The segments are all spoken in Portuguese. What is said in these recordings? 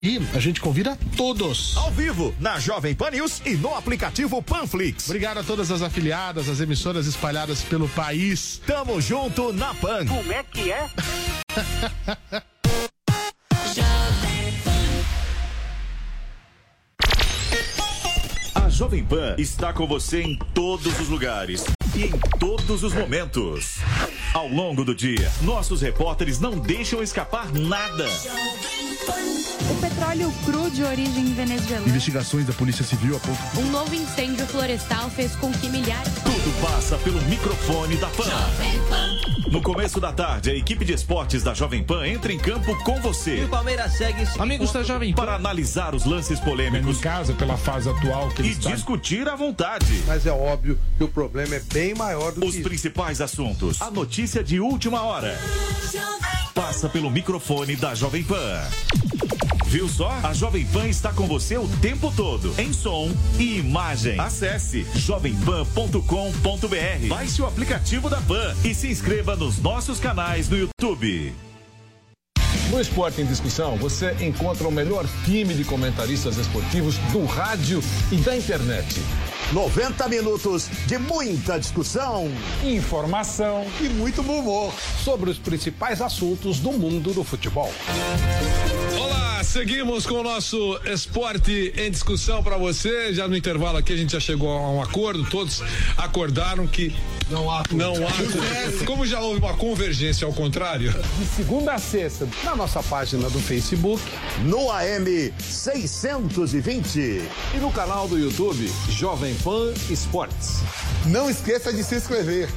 E a gente convida todos. Ao vivo, na Jovem Pan News e no aplicativo Panflix. Obrigado a todas as afiliadas, as emissoras espalhadas pelo país. Tamo junto na Pan. Como é que é? A Jovem Pan está com você em todos os lugares e em todos os momentos. Ao longo do dia, nossos repórteres não deixam escapar nada. O petróleo cru de origem venezuelana. Investigações da Polícia Civil apontam. Um novo incêndio florestal fez com que milhares... Tudo passa pelo microfone da Pan. No começo da tarde, a equipe de esportes da Jovem Pan entra em campo com você. E o Palmeiras segue... Amigos da Jovem Pan. Para analisar os lances polêmicos. Em casa, pela fase atual que e eles estão. discutir à vontade. Mas é óbvio que o problema é bem maior do que os principais assuntos. A notícia de última hora. Passa pelo microfone da Jovem Pan. Viu só? A Jovem Pan está com você o tempo todo, em som e imagem. Acesse jovempan.com.br. Baixe o aplicativo da Pan e se inscreva nos nossos canais no YouTube. No Esporte em Discussão, você encontra o melhor time de comentaristas esportivos do rádio e da internet. 90 minutos de muita discussão, informação e muito bom humor sobre os principais assuntos do mundo do futebol. Olá, seguimos com o nosso Esporte em Discussão para você. Já no intervalo aqui a gente já chegou a um acordo, todos acordaram que não há. Como já houve uma convergência ao contrário. De segunda a sexta, na nossa página do Facebook, no AM 620 e no canal do YouTube Jovem Pan Esportes. Não esqueça de se inscrever.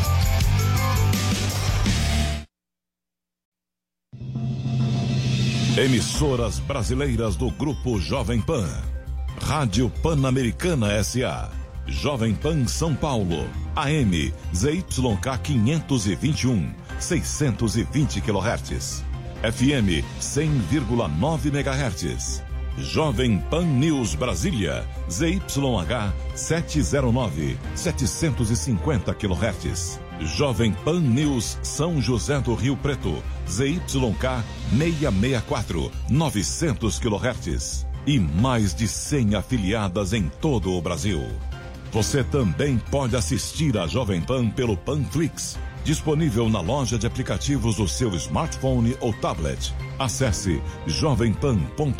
Emissoras brasileiras do Grupo Jovem Pan. Rádio Pan-Americana S.A. Jovem Pan São Paulo. AM ZYK 521, 620 kHz. FM 100,9 MHz. Jovem Pan News Brasília. ZYH 709, 750 kHz. Jovem Pan News São José do Rio Preto. ZYK 664, 900 kHz. E mais de 100 afiliadas em todo o Brasil. Você também pode assistir a Jovem Pan pelo Panflix, disponível na loja de aplicativos do seu smartphone ou tablet. Acesse jovempan.com.br.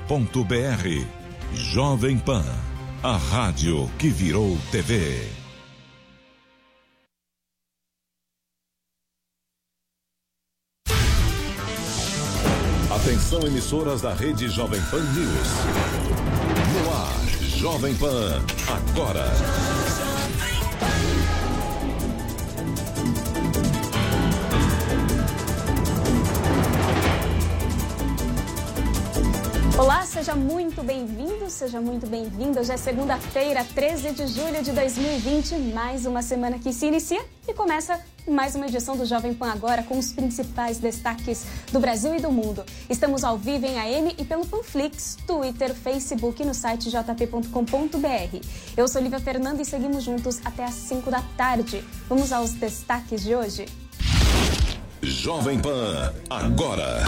Jovem Pan, a rádio que virou TV. Atenção, emissoras da rede Jovem Pan News. No ar, Jovem Pan, agora. Olá, seja muito bem-vindo, seja muito bem-vinda. Hoje é segunda-feira, 13 de julho de 2020, mais uma semana que se inicia e começa mais uma edição do Jovem Pan Agora com os principais destaques do Brasil e do mundo. Estamos ao vivo em AM e pelo Panflix, Twitter, Facebook e no site jp.com.br. Eu sou Lívia Fernanda e seguimos juntos até às 5 da tarde. Vamos aos destaques de hoje. Jovem Pan Agora.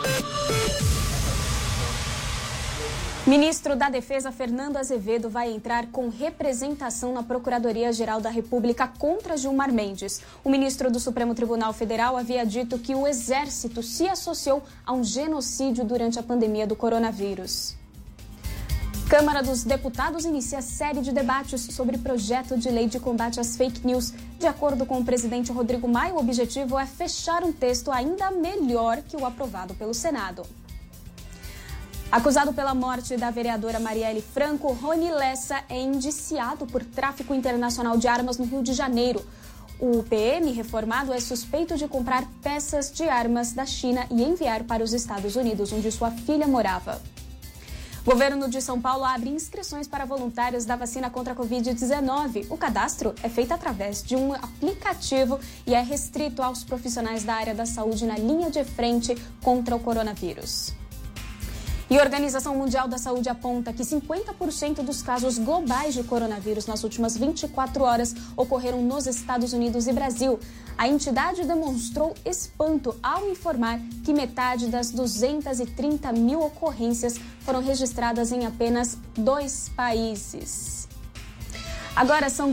Ministro da Defesa, Fernando Azevedo, vai entrar com representação na Procuradoria-Geral da República contra Gilmar Mendes. O ministro do Supremo Tribunal Federal havia dito que o Exército se associou a um genocídio durante a pandemia do coronavírus. Câmara dos Deputados inicia série de debates sobre projeto de lei de combate às fake news. De acordo com o presidente Rodrigo Maia, o objetivo é fechar um texto ainda melhor que o aprovado pelo Senado. Acusado pela morte da vereadora Marielle Franco, Rony Lessa é indiciado por tráfico internacional de armas no Rio de Janeiro. O PM reformado é suspeito de comprar peças de armas da China e enviar para os Estados Unidos, onde sua filha morava. O governo de São Paulo abre inscrições para voluntários da vacina contra a Covid-19. O cadastro é feito através de um aplicativo e é restrito aos profissionais da área da saúde na linha de frente contra o coronavírus. E a Organização Mundial da Saúde aponta que 50% dos casos globais de coronavírus nas últimas 24 horas ocorreram nos Estados Unidos e Brasil. A entidade demonstrou espanto ao informar que metade das 230 mil ocorrências foram registradas em apenas 2 países. Agora são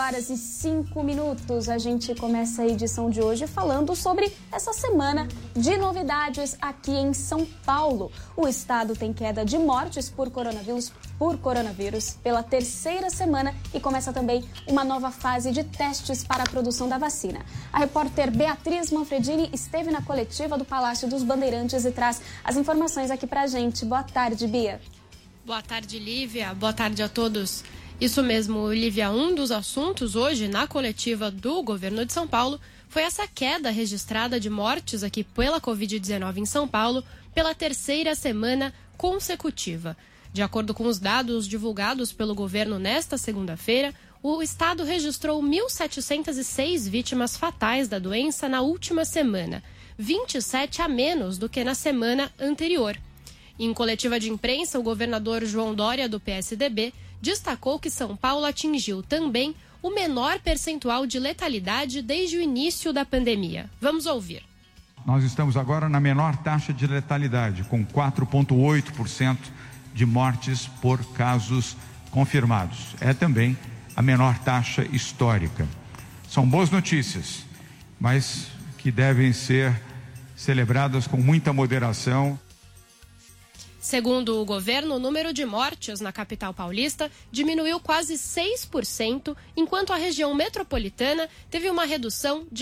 4h05. A gente começa a edição de hoje falando sobre essa semana de novidades aqui em São Paulo. O estado tem queda de mortes por coronavírus pela 3ª semana e começa também uma nova fase de testes para a produção da vacina. A repórter Beatriz Manfredini esteve na coletiva do Palácio dos Bandeirantes e traz as informações aqui pra gente. Boa tarde, Bia. Boa tarde, Lívia. Boa tarde a todos. Isso mesmo, Lívia, um dos assuntos hoje na coletiva do governo de São Paulo foi essa queda registrada de mortes aqui pela Covid-19 em São Paulo pela 3ª semana consecutiva. De acordo com os dados divulgados pelo governo nesta segunda-feira, o estado registrou 1.706 vítimas fatais da doença na última semana, 27 a menos do que na semana anterior. Em coletiva de imprensa, o governador João Dória, do PSDB, destacou que São Paulo atingiu também o menor percentual de letalidade desde o início da pandemia. Vamos ouvir. Nós estamos agora na menor taxa de letalidade, com 4,8% de mortes por casos confirmados. É também a menor taxa histórica. São boas notícias, mas que devem ser celebradas com muita moderação. Segundo o governo, o número de mortes na capital paulista diminuiu quase 6%, enquanto a região metropolitana teve uma redução de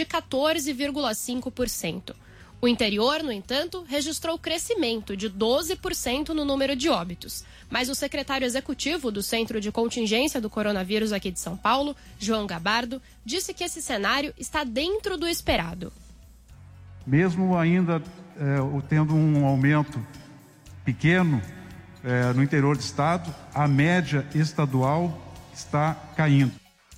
14,5%. O interior, no entanto, registrou crescimento de 12% no número de óbitos. Mas o secretário executivo do Centro de Contingência do Coronavírus aqui de São Paulo, João Gabardo, disse que esse cenário está dentro do esperado. Mesmo ainda tendo um aumento pequeno no interior do estado, a média estadual está caindo.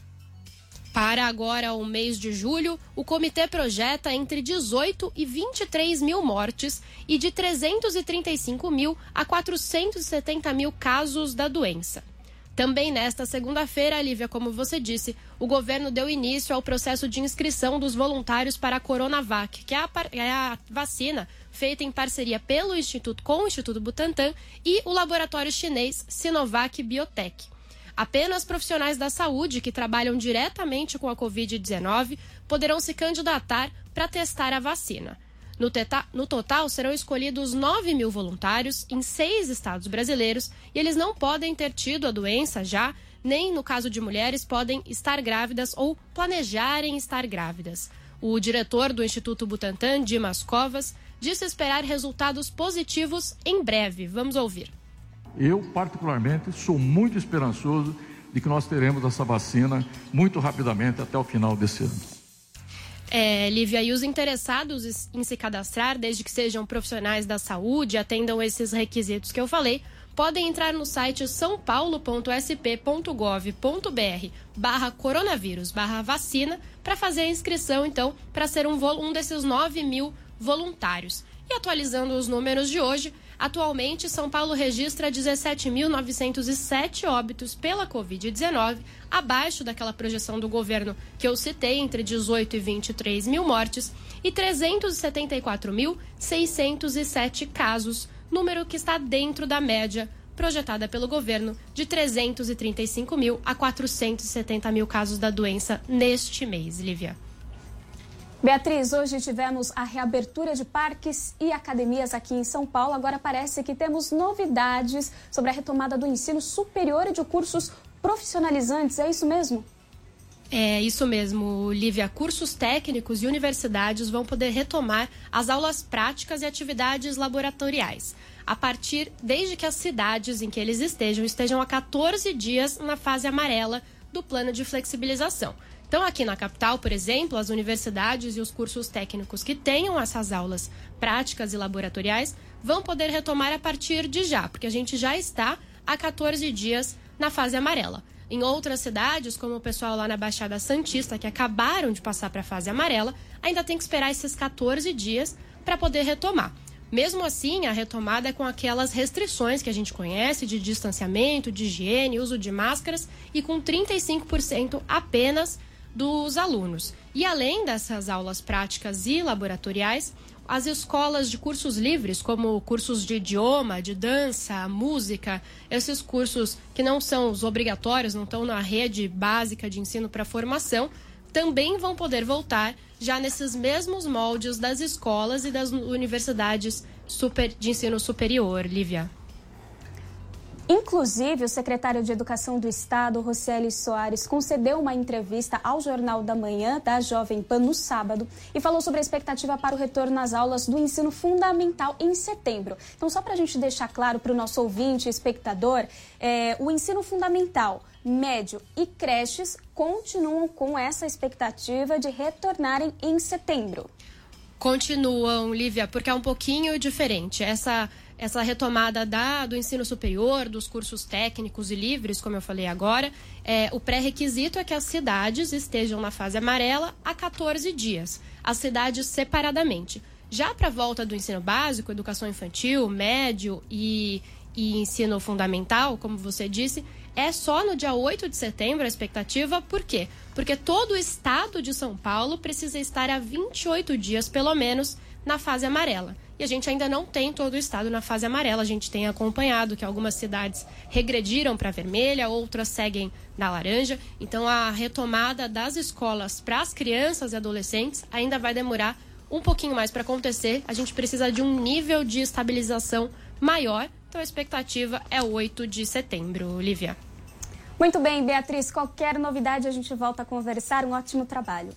Para agora, o mês de julho, o comitê projeta entre 18 e 23 mil mortes e de 335 mil a 470 mil casos da doença. Também nesta segunda-feira, Lívia, como você disse, o governo deu início ao processo de inscrição dos voluntários para a Coronavac, que é a vacina feita em parceria com o Instituto Butantan e o laboratório chinês Sinovac Biotech. Apenas profissionais da saúde que trabalham diretamente com a Covid-19 poderão se candidatar para testar a vacina. No total, serão escolhidos 9 mil voluntários em 6 estados brasileiros e eles não podem ter tido a doença já, nem, no caso de mulheres, podem estar grávidas ou planejarem estar grávidas. O diretor do Instituto Butantan, Dimas Covas, disse esperar resultados positivos em breve. Vamos ouvir. Eu, particularmente, sou muito esperançoso de que nós teremos essa vacina muito rapidamente até o final desse ano. Lívia, e os interessados em se cadastrar, desde que sejam profissionais da saúde, atendam esses requisitos que eu falei, podem entrar no site saopaulo.sp.gov.br/coronavírus/vacina para fazer a inscrição, então, para ser um desses 9 mil voluntários. E atualizando os números de hoje, atualmente São Paulo registra 17.907 óbitos pela Covid-19, abaixo daquela projeção do governo que eu citei, entre 18 e 23 mil mortes, e 374.607 casos, número que está dentro da média projetada pelo governo de 335 mil a 470 mil casos da doença neste mês, Lívia. Beatriz, hoje tivemos a reabertura de parques e academias aqui em São Paulo. Agora parece que temos novidades sobre a retomada do ensino superior e de cursos profissionalizantes. É isso mesmo? É isso mesmo, Lívia. Cursos técnicos e universidades vão poder retomar as aulas práticas e atividades laboratoriais, desde que as cidades em que eles estejam há 14 dias na fase amarela do plano de flexibilização. Então, aqui na capital, por exemplo, as universidades e os cursos técnicos que tenham essas aulas práticas e laboratoriais vão poder retomar a partir de já, porque a gente já está há 14 dias na fase amarela. Em outras cidades, como o pessoal lá na Baixada Santista, que acabaram de passar para a fase amarela, ainda tem que esperar esses 14 dias para poder retomar. Mesmo assim, a retomada é com aquelas restrições que a gente conhece de distanciamento, de higiene, uso de máscaras e com 35% apenas dos alunos. E além dessas aulas práticas e laboratoriais, as escolas de cursos livres, como cursos de idioma, de dança, música, esses cursos que não são os obrigatórios, não estão na rede básica de ensino para formação, também vão poder voltar já nesses mesmos moldes das escolas e das universidades de ensino superior, Lívia. Inclusive, o secretário de Educação do Estado, Rocieli Soares, concedeu uma entrevista ao Jornal da Manhã da Jovem Pan no sábado e falou sobre a expectativa para o retorno às aulas do ensino fundamental em setembro. Então, só para a gente deixar claro para o nosso ouvinte, espectador, o ensino fundamental, médio e creches continuam com essa expectativa de retornarem em setembro. Continuam, Lívia, porque é um pouquinho diferente. Essa retomada do ensino superior, dos cursos técnicos e livres, como eu falei agora, o pré-requisito é que as cidades estejam na fase amarela há 14 dias, as cidades separadamente. Já para a volta do ensino básico, educação infantil, médio e ensino fundamental, como você disse, é só no dia 8 de setembro a expectativa. Por quê? Porque todo o estado de São Paulo precisa estar há 28 dias, pelo menos, na fase amarela. E a gente ainda não tem todo o estado na fase amarela. A gente tem acompanhado que algumas cidades regrediram para a vermelha, outras seguem na laranja. Então, a retomada das escolas para as crianças e adolescentes ainda vai demorar um pouquinho mais para acontecer. A gente precisa de um nível de estabilização maior. Então, a expectativa é 8 de setembro, Lívia. Muito bem, Beatriz. Qualquer novidade a gente volta a conversar. Um ótimo trabalho.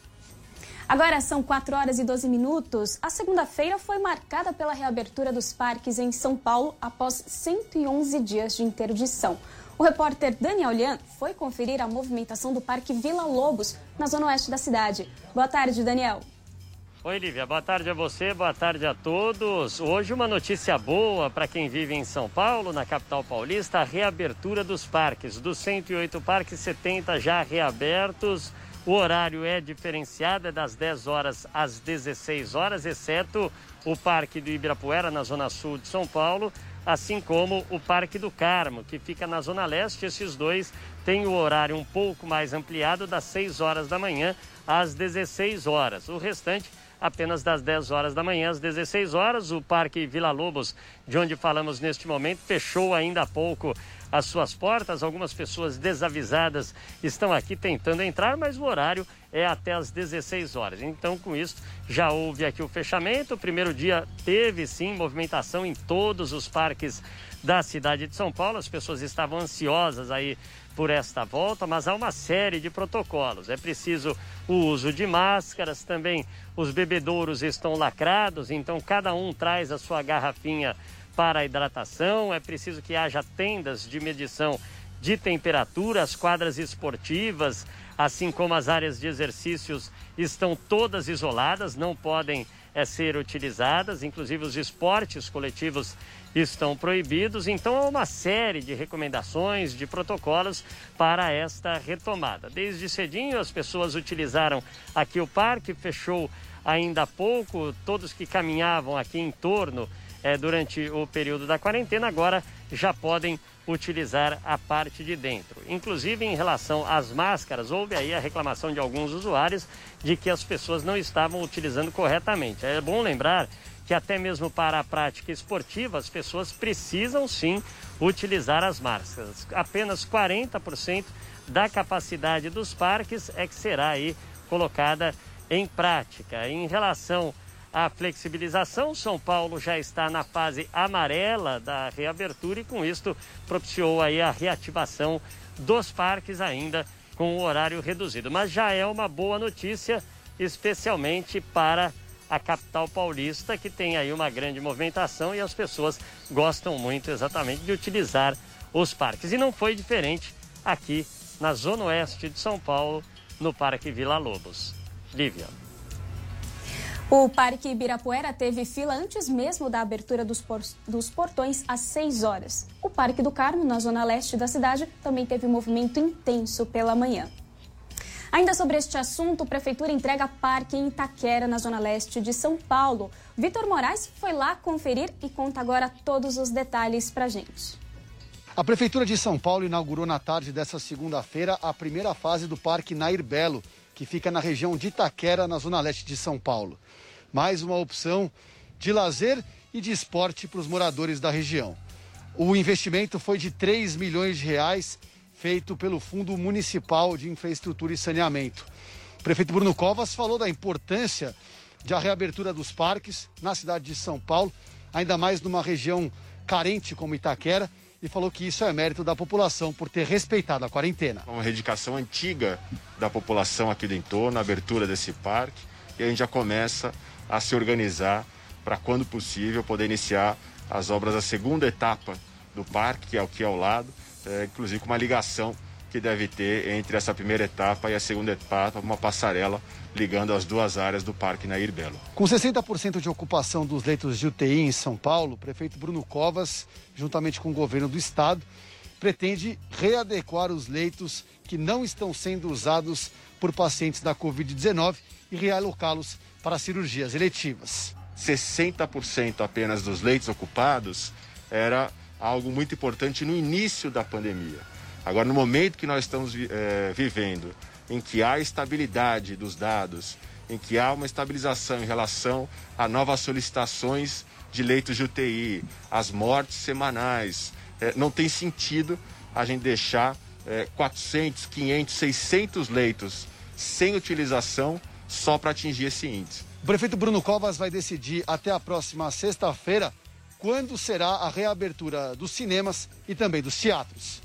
Agora são 4 horas e 12 minutos. A segunda-feira foi marcada pela reabertura dos parques em São Paulo após 111 dias de interdição. O repórter Daniel Lian foi conferir a movimentação do Parque Vila Lobos, na zona oeste da cidade. Boa tarde, Daniel. Oi, Lívia. Boa tarde a você, boa tarde a todos. Hoje uma notícia boa para quem vive em São Paulo, na capital paulista, a reabertura dos parques. Dos 108 parques, 70 já reabertos. O horário é diferenciado, é das 10 horas às 16 horas, exceto o Parque do Ibirapuera, na zona sul de São Paulo, assim como o Parque do Carmo, que fica na zona leste. Esses dois têm o horário um pouco mais ampliado, das 6 horas da manhã às 16 horas. O restante apenas das 10 horas da manhã às 16 horas. O Parque Vila Lobos, de onde falamos neste momento, fechou ainda há pouco as suas portas. Algumas pessoas desavisadas estão aqui tentando entrar, mas o horário é até às 16 horas. Então, com isso, já houve aqui o fechamento. O primeiro dia teve, sim, movimentação em todos os parques da cidade de São Paulo. As pessoas estavam ansiosas aí por esta volta, mas há uma série de protocolos. É preciso o uso de máscaras, também os bebedouros estão lacrados, então cada um traz a sua garrafinha para a hidratação. É preciso que haja tendas de medição de temperatura. As quadras esportivas, assim como as áreas de exercícios, estão todas isoladas, não podem ser utilizadas. Inclusive os esportes coletivos estão proibidos. Então há uma série de recomendações, de protocolos para esta retomada. Desde cedinho as pessoas utilizaram aqui o parque, fechou ainda há pouco. Todos que caminhavam aqui em torno durante o período da quarentena agora já podem utilizar a parte de dentro. Inclusive, em relação às máscaras, houve aí a reclamação de alguns usuários de que as pessoas não estavam utilizando corretamente. É bom lembrar que até mesmo para a prática esportiva as pessoas precisam sim utilizar as máscaras. Apenas 40% da capacidade dos parques é que será aí colocada em prática. Em relação à flexibilização, São Paulo já está na fase amarela da reabertura e com isto propiciou aí a reativação dos parques ainda com o horário reduzido. Mas já é uma boa notícia, especialmente para a capital paulista, que tem aí uma grande movimentação e as pessoas gostam muito exatamente de utilizar os parques. E não foi diferente aqui na zona oeste de São Paulo, no Parque Vila Lobos. Lívia. O Parque Ibirapuera teve fila antes mesmo da abertura dos portões às 6 horas. O Parque do Carmo, na zona leste da cidade, também teve movimento intenso pela manhã. Ainda sobre este assunto, a Prefeitura entrega parque em Itaquera, na zona leste de São Paulo. Vitor Moraes foi lá conferir e conta agora todos os detalhes pra gente. A Prefeitura de São Paulo inaugurou na tarde desta segunda-feira a primeira fase do Parque Nair Belo, que fica na região de Itaquera, na zona leste de São Paulo. Mais uma opção de lazer e de esporte para os moradores da região. O investimento foi de 3 milhões de reais, feito pelo Fundo Municipal de Infraestrutura e Saneamento. O prefeito Bruno Covas falou da importância da reabertura dos parques na cidade de São Paulo, ainda mais numa região carente como Itaquera, e falou que isso é mérito da população por ter respeitado a quarentena. Uma reivindicação antiga da população aqui do entorno, a abertura desse parque, e a gente já começa a se organizar para, quando possível, poder iniciar as obras da segunda etapa do parque, que é aqui ao lado, inclusive com uma ligação que deve ter entre essa primeira etapa e a segunda etapa, uma passarela ligando as duas áreas do Parque Nair Belo. Com 60% de ocupação dos leitos de UTI em São Paulo, o prefeito Bruno Covas, juntamente com o governo do estado, pretende readequar os leitos que não estão sendo usados por pacientes da Covid-19 e realocá-los para cirurgias eletivas. 60% apenas dos leitos ocupados era algo muito importante no início da pandemia. Agora, no momento que nós estamos vivendo, em que há estabilidade dos dados, em que há uma estabilização em relação a novas solicitações de leitos de UTI, as mortes semanais, não tem sentido a gente deixar 400, 500, 600 leitos sem utilização só para atingir esse índice. O prefeito Bruno Covas vai decidir até a próxima sexta-feira quando será a reabertura dos cinemas e também dos teatros.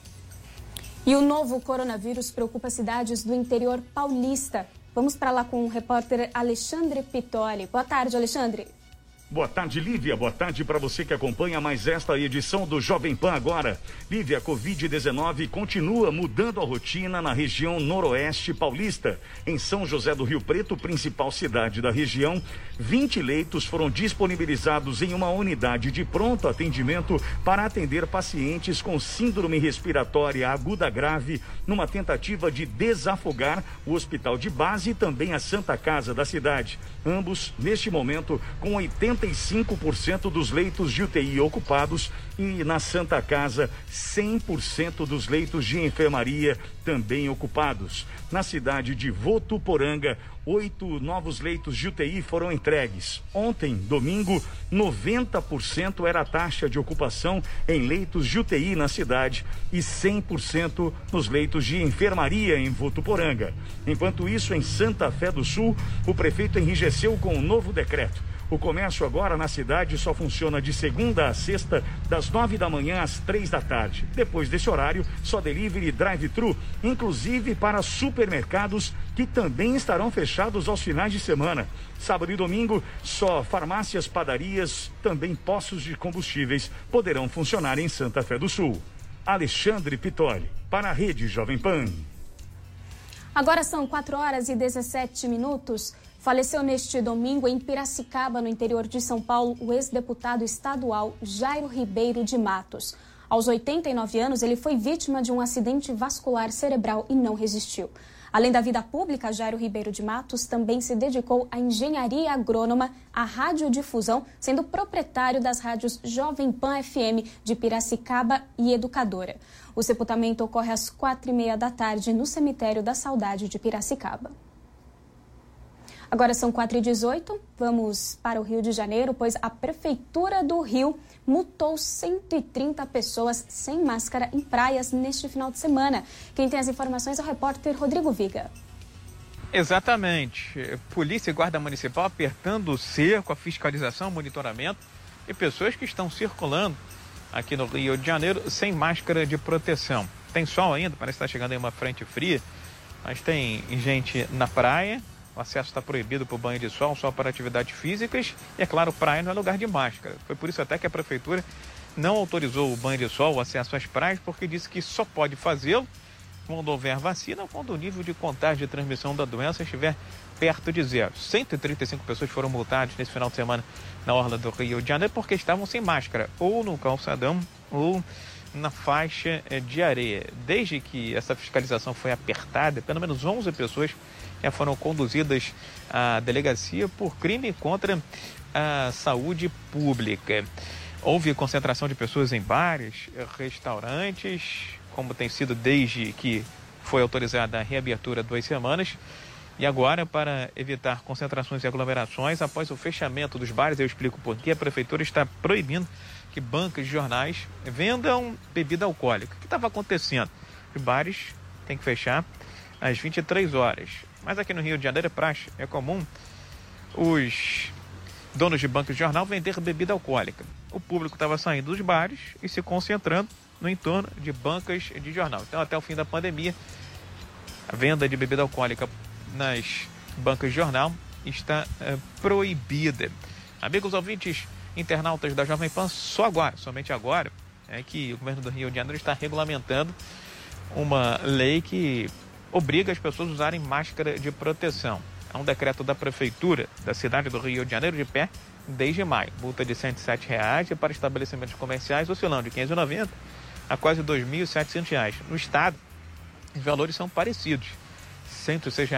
E o novo coronavírus preocupa cidades do interior paulista. Vamos para lá com o repórter Alexandre Pitoli. Boa tarde, Alexandre. Boa tarde, Lívia. Boa tarde para você que acompanha mais esta edição do Jovem Pan Agora. Lívia, a Covid-19 continua mudando a rotina na região noroeste paulista. Em São José do Rio Preto, principal cidade da região, 20 leitos foram disponibilizados em uma unidade de pronto atendimento para atender pacientes com síndrome respiratória aguda grave, numa tentativa de desafogar o hospital de base e também a Santa Casa da cidade. Ambos, neste momento, com 85% dos leitos de UTI ocupados e na Santa Casa 100% dos leitos de enfermaria também ocupados. Na cidade de Votuporanga, 8 novos leitos de UTI foram entregues. Ontem, domingo, 90% era a taxa de ocupação em leitos de UTI na cidade e 100% nos leitos de enfermaria em Votuporanga. Enquanto isso, em Santa Fé do Sul, o prefeito enrijeceu com um novo decreto. O comércio agora na cidade só funciona de segunda a sexta, das 9 da manhã às 3 da tarde. Depois desse horário, só delivery e drive-thru, inclusive para supermercados que também estarão fechados aos finais de semana. Sábado e domingo, só farmácias, padarias, também postos de combustíveis poderão funcionar em Santa Fé do Sul. Alexandre Pitoli, para a Rede Jovem Pan. Agora são 4h17. Faleceu neste domingo em Piracicaba, no interior de São Paulo, o ex-deputado estadual Jairo Ribeiro de Matos. Aos 89 anos, ele foi vítima de um acidente vascular cerebral e não resistiu. Além da vida pública, Jairo Ribeiro de Matos também se dedicou à engenharia agrônoma, à radiodifusão, sendo proprietário das rádios Jovem Pan FM de Piracicaba e Educadora. O sepultamento ocorre às 4h30 da tarde no cemitério da Saudade de Piracicaba. Agora são 4h18, vamos para o Rio de Janeiro, pois a Prefeitura do Rio multou 130 pessoas sem máscara em praias neste final de semana. Quem tem as informações é o repórter Rodrigo Viga. Exatamente. Polícia e Guarda Municipal apertando o cerco, a fiscalização, o monitoramento e pessoas que estão circulando aqui no Rio de Janeiro sem máscara de proteção. Tem sol ainda, parece que está chegando aí uma frente fria, mas tem gente na praia. O acesso está proibido para o banho de sol, só para atividades físicas. E, é claro, praia não é lugar de máscara. Foi por isso até que a Prefeitura não autorizou o banho de sol, o acesso às praias, porque disse que só pode fazê-lo quando houver vacina ou quando o nível de contágio e transmissão da doença estiver perto de zero. 135 pessoas foram multadas nesse final de semana na orla do Rio de Janeiro porque estavam sem máscara, ou no calçadão, ou na faixa de areia. Desde que essa fiscalização foi apertada, pelo menos 11 pessoas já foram conduzidas à delegacia por crime contra a saúde pública. Houve concentração de pessoas em bares, restaurantes, como tem sido desde que foi autorizada a reabertura há 2 semanas. E agora, para evitar concentrações e aglomerações, após o fechamento dos bares, eu explico por que a prefeitura está proibindo que bancas de jornais vendam bebida alcoólica. O que estava acontecendo? Os bares têm que fechar às 23 horas. Mas aqui no Rio de Janeiro é comum os donos de bancas de jornal vender bebida alcoólica. O público estava saindo dos bares e se concentrando no entorno de bancas de jornal. Então, até o fim da pandemia, a venda de bebida alcoólica nas bancas de jornal está proibida. Amigos ouvintes, internautas da Jovem Pan, somente agora, é que o governo do Rio de Janeiro está regulamentando uma lei que obriga as pessoas a usarem máscara de proteção. É um decreto da prefeitura da cidade do Rio de Janeiro de pé desde maio. Multa de R$ 107,00 e para estabelecimentos comerciais oscilando de R$ 590 a quase R$ 2.700. No estado, os valores são parecidos. R$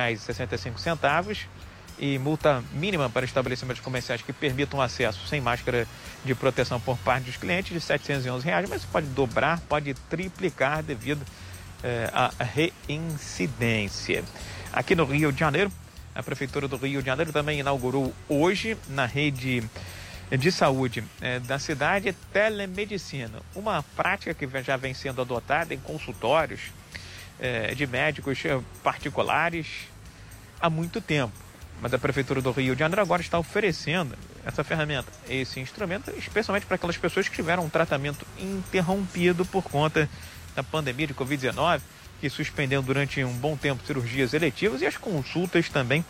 106,65 e multa mínima para estabelecimentos comerciais que permitam acesso sem máscara de proteção por parte dos clientes de R$ 711,00, mas pode dobrar, pode triplicar devido à reincidência. Aqui no Rio de Janeiro, a Prefeitura do Rio de Janeiro também inaugurou hoje na rede de saúde da cidade telemedicina, uma prática que já vem sendo adotada em consultórios de médicos particulares há muito tempo. Mas a Prefeitura do Rio de Janeiro agora está oferecendo essa ferramenta, esse instrumento, especialmente para aquelas pessoas que tiveram um tratamento interrompido por conta da pandemia de Covid-19, que suspendeu durante um bom tempo cirurgias eletivas e as consultas também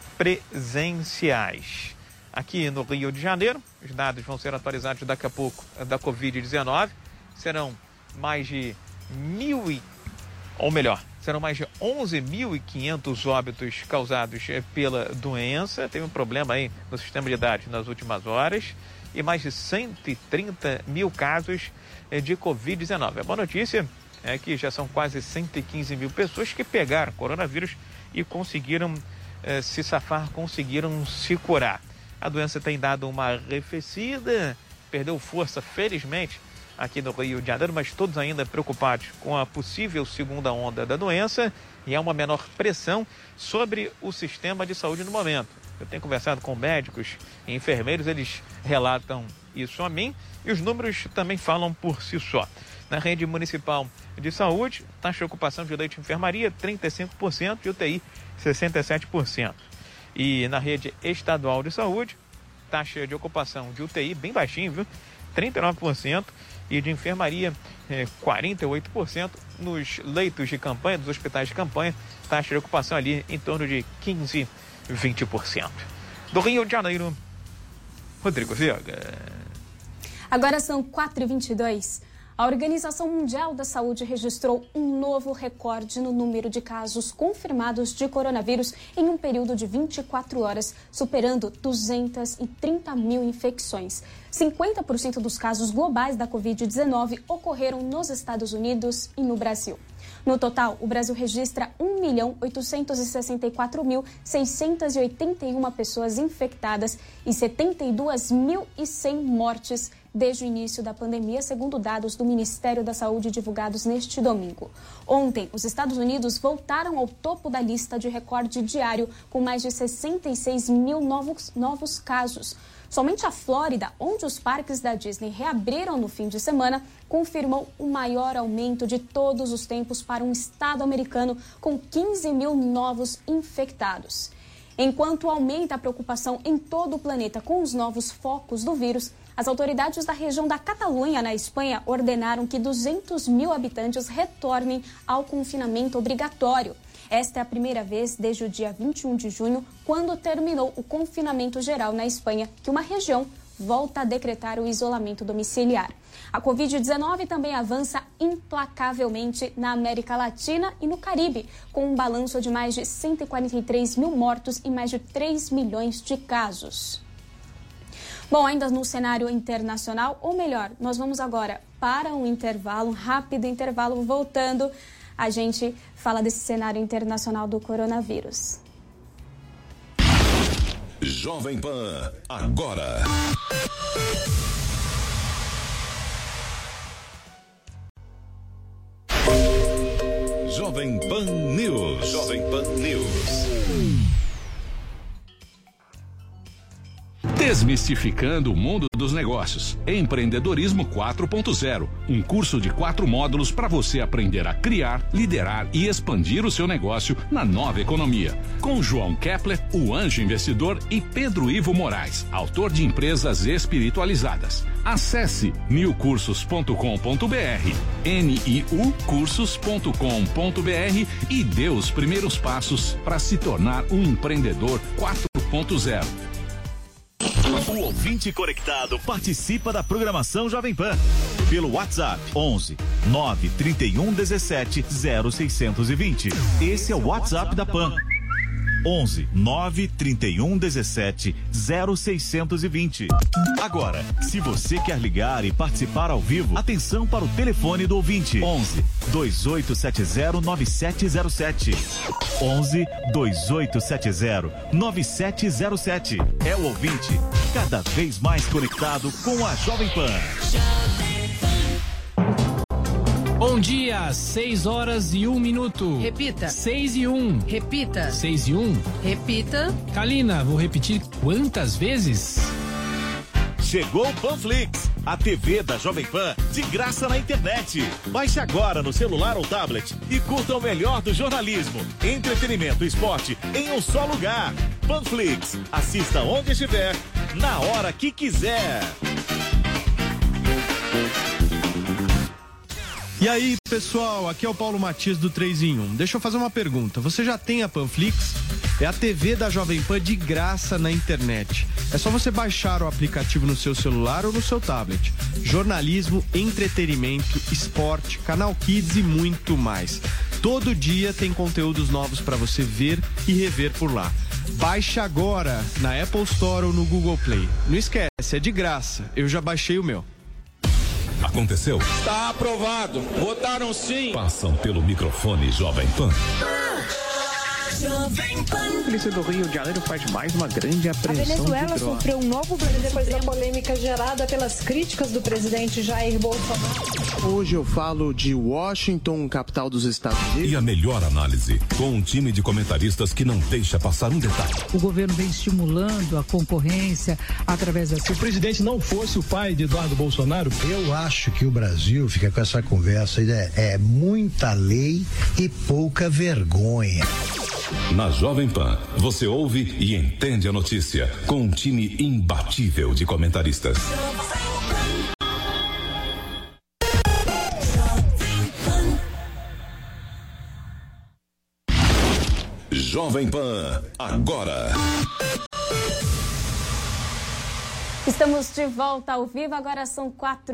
presenciais. Aqui no Rio de Janeiro, os dados vão ser atualizados daqui a pouco da Covid-19, serão mais de serão mais de 11.500 óbitos causados pela doença. Teve um problema aí no sistema de dados nas últimas horas e mais de 130 mil casos de Covid-19. A boa notícia é que já são quase 115 mil pessoas que pegaram coronavírus e conseguiram se safar, conseguiram se curar. A doença tem dado uma arrefecida, perdeu força, felizmente, aqui no Rio de Janeiro, mas todos ainda preocupados com a possível segunda onda da doença e há uma menor pressão sobre o sistema de saúde no momento. Eu tenho conversado com médicos e enfermeiros, eles relatam isso a mim e os números também falam por si só. Na rede municipal de saúde, taxa de ocupação de leite de enfermaria 35% e UTI 67%. E na rede estadual de saúde, taxa de ocupação de UTI bem baixinho, viu? 39% e de enfermaria 48%. Nos leitos de campanha, dos hospitais de campanha, taxa de ocupação ali em torno de 15%, 20%. Do Rio de Janeiro, Rodrigo Viega. Agora são 4h22. A Organização Mundial da Saúde registrou um novo recorde no número de casos confirmados de coronavírus em um período de 24 horas, superando 230 mil infecções. 50% dos casos globais da Covid-19 ocorreram nos Estados Unidos e no Brasil. No total, o Brasil registra 1.864.681 pessoas infectadas e 72.100 mortes desde o início da pandemia, segundo dados do Ministério da Saúde divulgados neste domingo. Ontem, os Estados Unidos voltaram ao topo da lista de recorde diário, com mais de 66 mil novos casos. Somente a Flórida, onde os parques da Disney reabriram no fim de semana, confirmou o maior aumento de todos os tempos para um estado americano, com 15 mil novos infectados. Enquanto aumenta a preocupação em todo o planeta com os novos focos do vírus, as autoridades da região da Catalunha, na Espanha, ordenaram que 200 mil habitantes retornem ao confinamento obrigatório. Esta é a primeira vez desde o dia 21 de junho, quando terminou o confinamento geral na Espanha, que uma região volta a decretar o isolamento domiciliar. A Covid-19 também avança implacavelmente na América Latina e no Caribe, com um balanço de mais de 143 mil mortos e mais de 3 milhões de casos. Bom, ainda no cenário internacional, ou melhor, nós vamos agora para um intervalo, um rápido intervalo. Voltando, a gente fala desse cenário internacional do coronavírus. Jovem Pan, agora. Jovem Pan News. Jovem Pan News. Desmistificando o mundo dos negócios. Empreendedorismo 4.0. Um curso de 4 módulos para você aprender a criar, liderar e expandir o seu negócio na nova economia. Com João Kepler, o Anjo Investidor, e Pedro Ivo Moraes, autor de Empresas Espiritualizadas. Acesse niucursos.com.br, niucursos.com.br e dê os primeiros passos para se tornar um empreendedor 4.0. O ouvinte conectado participa da programação Jovem Pan pelo WhatsApp 11 931 17 0620. Esse é o WhatsApp da Pan. 11 931 17 0620. Agora, se você quer ligar e participar ao vivo, atenção para o telefone do ouvinte: 11 2870 9707. 11 2870 9707. É o ouvinte cada vez mais conectado com a Jovem Pan. Bom dia, 6h01. Repita. 6:01. Repita. 6:01. Repita. Kalina, vou repetir quantas vezes? Chegou o Panflix, a TV da Jovem Pan, de graça na internet. Baixe agora no celular ou tablet e curta o melhor do jornalismo, entretenimento e esporte em um só lugar. Panflix, assista onde estiver, na hora que quiser. E aí, pessoal, aqui é o Paulo Matias do 3 em 1. Deixa eu fazer uma pergunta. Você já tem a Panflix? É a TV da Jovem Pan de graça na internet. É só você baixar o aplicativo no seu celular ou no seu tablet. Jornalismo, entretenimento, esporte, canal Kids e muito mais. Todo dia tem conteúdos novos para você ver e rever por lá. Baixe agora na Apple Store ou no Google Play. Não esquece, é de graça. Eu já baixei o meu. Aconteceu? Está aprovado. Votaram sim. Passam pelo microfone Jovem Pan. A polícia do Rio de Janeiro faz mais uma grande apreensão. A Venezuela sofreu um novo depois da polêmica gerada pelas críticas do presidente Jair Bolsonaro. Hoje eu falo de Washington, capital dos Estados Unidos. E a melhor análise, com um time de comentaristas que não deixa passar um detalhe. O governo vem estimulando a concorrência através da... Se o presidente não fosse o pai de Eduardo Bolsonaro... Eu acho que o Brasil fica com essa conversa, é muita lei e pouca vergonha. Na Jovem Pan, você ouve e entende a notícia com um time imbatível de comentaristas. Jovem Pan, agora. Estamos de volta ao vivo, agora são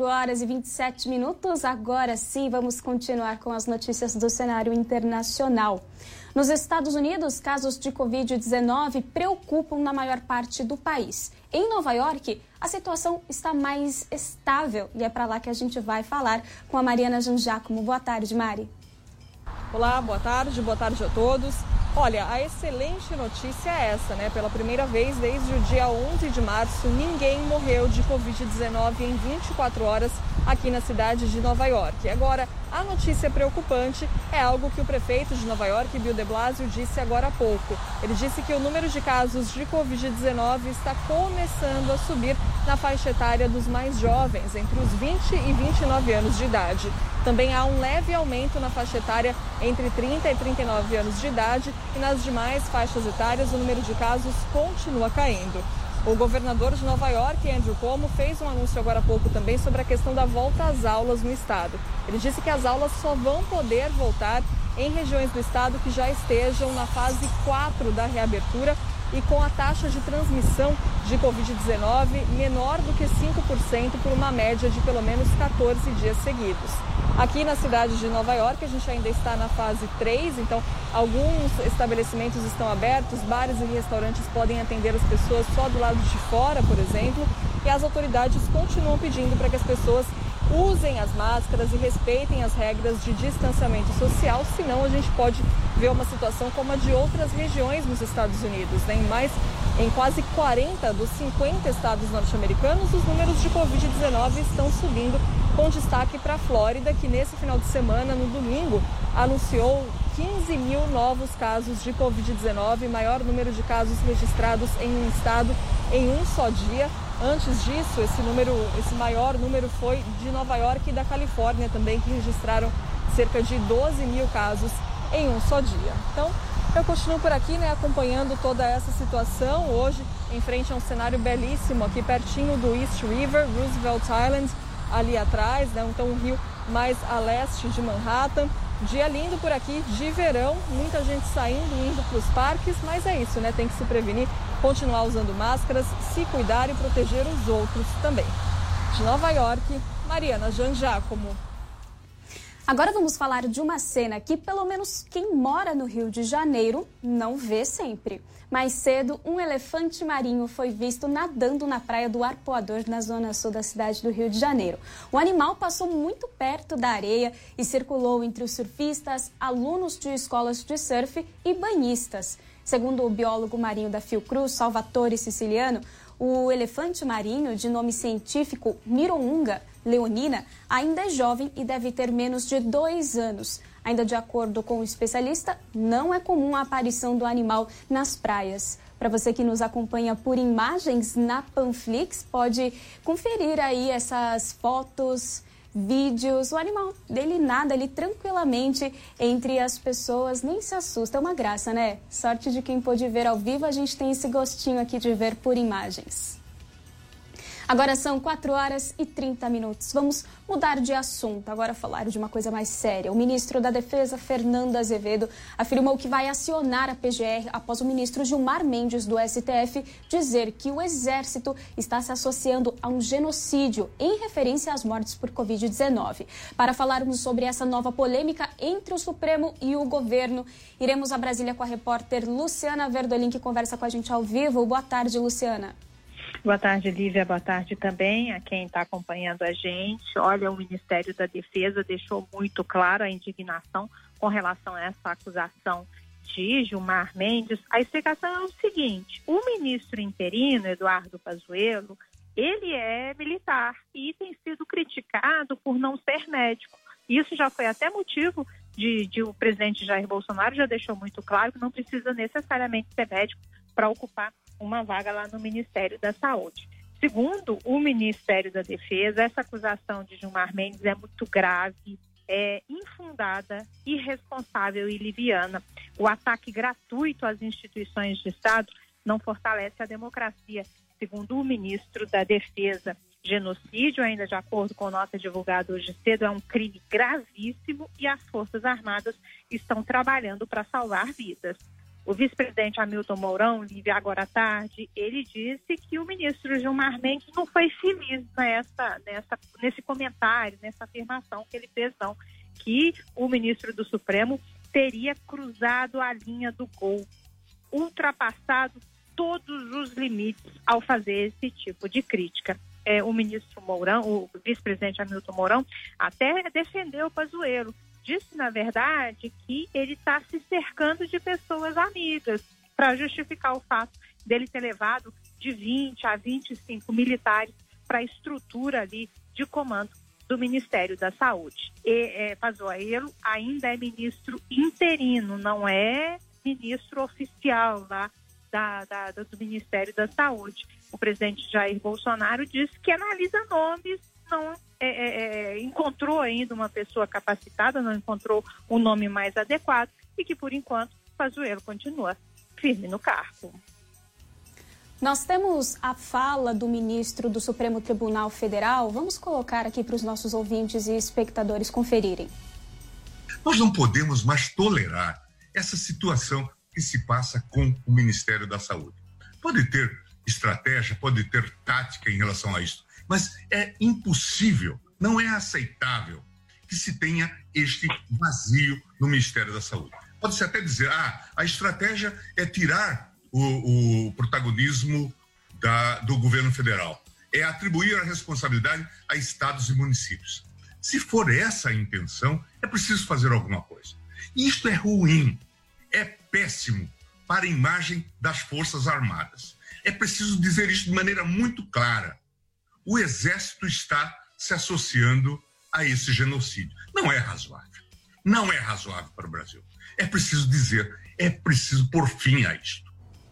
4h27. Agora sim, vamos continuar com as notícias do cenário internacional. Nos Estados Unidos, casos de Covid-19 preocupam na maior parte do país. Em Nova York, a situação está mais estável e é para lá que a gente vai falar com a Mariana Jangiacomo. Boa tarde, Mari. Olá, boa tarde a todos. Olha, a excelente notícia é essa, né? Pela primeira vez desde o dia 11 de março, ninguém morreu de Covid-19 em 24 horas aqui na cidade de Nova York. E agora, a notícia preocupante é algo que o prefeito de Nova York, Bill de Blasio, disse agora há pouco. Ele disse que o número de casos de Covid-19 está começando a subir na faixa etária dos mais jovens, entre os 20 e 29 anos de idade. Também há um leve aumento na faixa etária entre 30 e 39 anos de idade e nas demais faixas etárias o número de casos continua caindo. O governador de Nova York, Andrew Cuomo, fez um anúncio agora há pouco também sobre a questão da volta às aulas no estado. Ele disse que as aulas só vão poder voltar em regiões do estado que já estejam na fase 4 da reabertura e com a taxa de transmissão de Covid-19 menor do que 5% por uma média de pelo menos 14 dias seguidos. Aqui na cidade de Nova York, a gente ainda está na fase 3, então alguns estabelecimentos estão abertos, bares e restaurantes podem atender as pessoas só do lado de fora, por exemplo, e as autoridades continuam pedindo para que as pessoas usem as máscaras e respeitem as regras de distanciamento social, senão a gente pode ver uma situação como a de outras regiões nos Estados Unidos, né? Em quase 40 dos 50 estados norte-americanos, os números de Covid-19 estão subindo, com destaque para a Flórida, que nesse final de semana, no domingo, anunciou 15 mil novos casos de Covid-19, maior número de casos registrados em um estado em um só dia. Antes disso, esse maior número foi de Nova York e da Califórnia também, que registraram cerca de 12 mil casos em um só dia. Então, eu continuo por aqui, né, acompanhando toda essa situação, hoje em frente a um cenário belíssimo aqui pertinho do East River, Roosevelt Island, ali atrás, né, então um rio mais a leste de Manhattan. Dia lindo por aqui, de verão, muita gente saindo, indo para os parques, mas é isso, né? Tem que se prevenir, continuar usando máscaras, se cuidar e proteger os outros também. De Nova York, Mariana Giangiacomo. Agora vamos falar de uma cena que pelo menos quem mora no Rio de Janeiro não vê sempre. Mais cedo, um elefante marinho foi visto nadando na praia do Arpoador, na zona sul da cidade do Rio de Janeiro. O animal passou muito perto da areia e circulou entre os surfistas, alunos de escolas de surf e banhistas. Segundo o biólogo marinho da Fiocruz, Salvatore Siciliano, o elefante marinho, de nome científico Mirounga leonina, ainda é jovem e deve ter menos de 2 anos. Ainda de acordo com o especialista, não é comum a aparição do animal nas praias. Para você que nos acompanha por imagens na Panflix, pode conferir aí essas fotos, vídeos. O animal dele nada ali tranquilamente entre as pessoas, nem se assusta. É uma graça, né? Sorte de quem pôde ver ao vivo, a gente tem esse gostinho aqui de ver por imagens. Agora são 4h30. Vamos mudar de assunto, agora falar de uma coisa mais séria. O ministro da Defesa, Fernando Azevedo, afirmou que vai acionar a PGR após o ministro Gilmar Mendes, do STF, dizer que o Exército está se associando a um genocídio em referência às mortes por Covid-19. Para falarmos sobre essa nova polêmica entre o Supremo e o governo, iremos a Brasília com a repórter Luciana Verdolim, que conversa com a gente ao vivo. Boa tarde, Luciana. Boa tarde, Lívia. Boa tarde também a quem está acompanhando a gente. Olha, o Ministério da Defesa deixou muito claro a indignação com relação a essa acusação de Gilmar Mendes. A explicação é o seguinte: o ministro interino, Eduardo Pazuello, ele é militar e tem sido criticado por não ser médico. Isso já foi até motivo de o presidente Jair Bolsonaro já deixou muito claro que não precisa necessariamente ser médico para ocupar uma vaga lá no Ministério da Saúde. Segundo o Ministério da Defesa, essa acusação de Gilmar Mendes é muito grave, é infundada, irresponsável e liviana. O ataque gratuito às instituições de Estado não fortalece a democracia. Segundo o ministro da Defesa, genocídio, ainda de acordo com nota divulgada hoje cedo, é um crime gravíssimo e as Forças Armadas estão trabalhando para salvar vidas. O vice-presidente Hamilton Mourão, Lívia, agora à tarde, ele disse que o ministro Gilmar Mendes não foi feliz nesse comentário, nessa afirmação que ele fez, não, que o ministro do Supremo teria cruzado a linha do gol, ultrapassado todos os limites ao fazer esse tipo de crítica. O ministro Mourão, o vice-presidente Hamilton Mourão, até defendeu o Pazuello. Disse, na verdade, que ele está se cercando de pessoas amigas para justificar o fato dele ter levado de 20 a 25 militares para a estrutura ali de comando do Ministério da Saúde. E Pazuello ainda é ministro interino, não é ministro oficial lá do Ministério da Saúde. O presidente Jair Bolsonaro disse que analisa nomes, não encontrou ainda uma pessoa capacitada, não encontrou o nome mais adequado e que, por enquanto, Pazuello continua firme no cargo. Nós temos a fala do ministro do Supremo Tribunal Federal. Vamos colocar aqui para os nossos ouvintes e espectadores conferirem. Nós não podemos mais tolerar essa situação que se passa com o Ministério da Saúde. Pode ter estratégia, pode ter tática em relação a isso, mas é impossível, não é aceitável que se tenha este vazio no Ministério da Saúde. Pode-se até dizer, a estratégia é tirar o protagonismo do governo federal. é atribuir a responsabilidade a estados e municípios. Se for essa a intenção, é preciso fazer alguma coisa. E isto é ruim, é péssimo para a imagem das Forças Armadas. É preciso dizer isso de maneira muito clara. O Exército está se associando a esse genocídio. Não é razoável. Não é razoável para o Brasil. É preciso dizer, é preciso pôr fim a isto.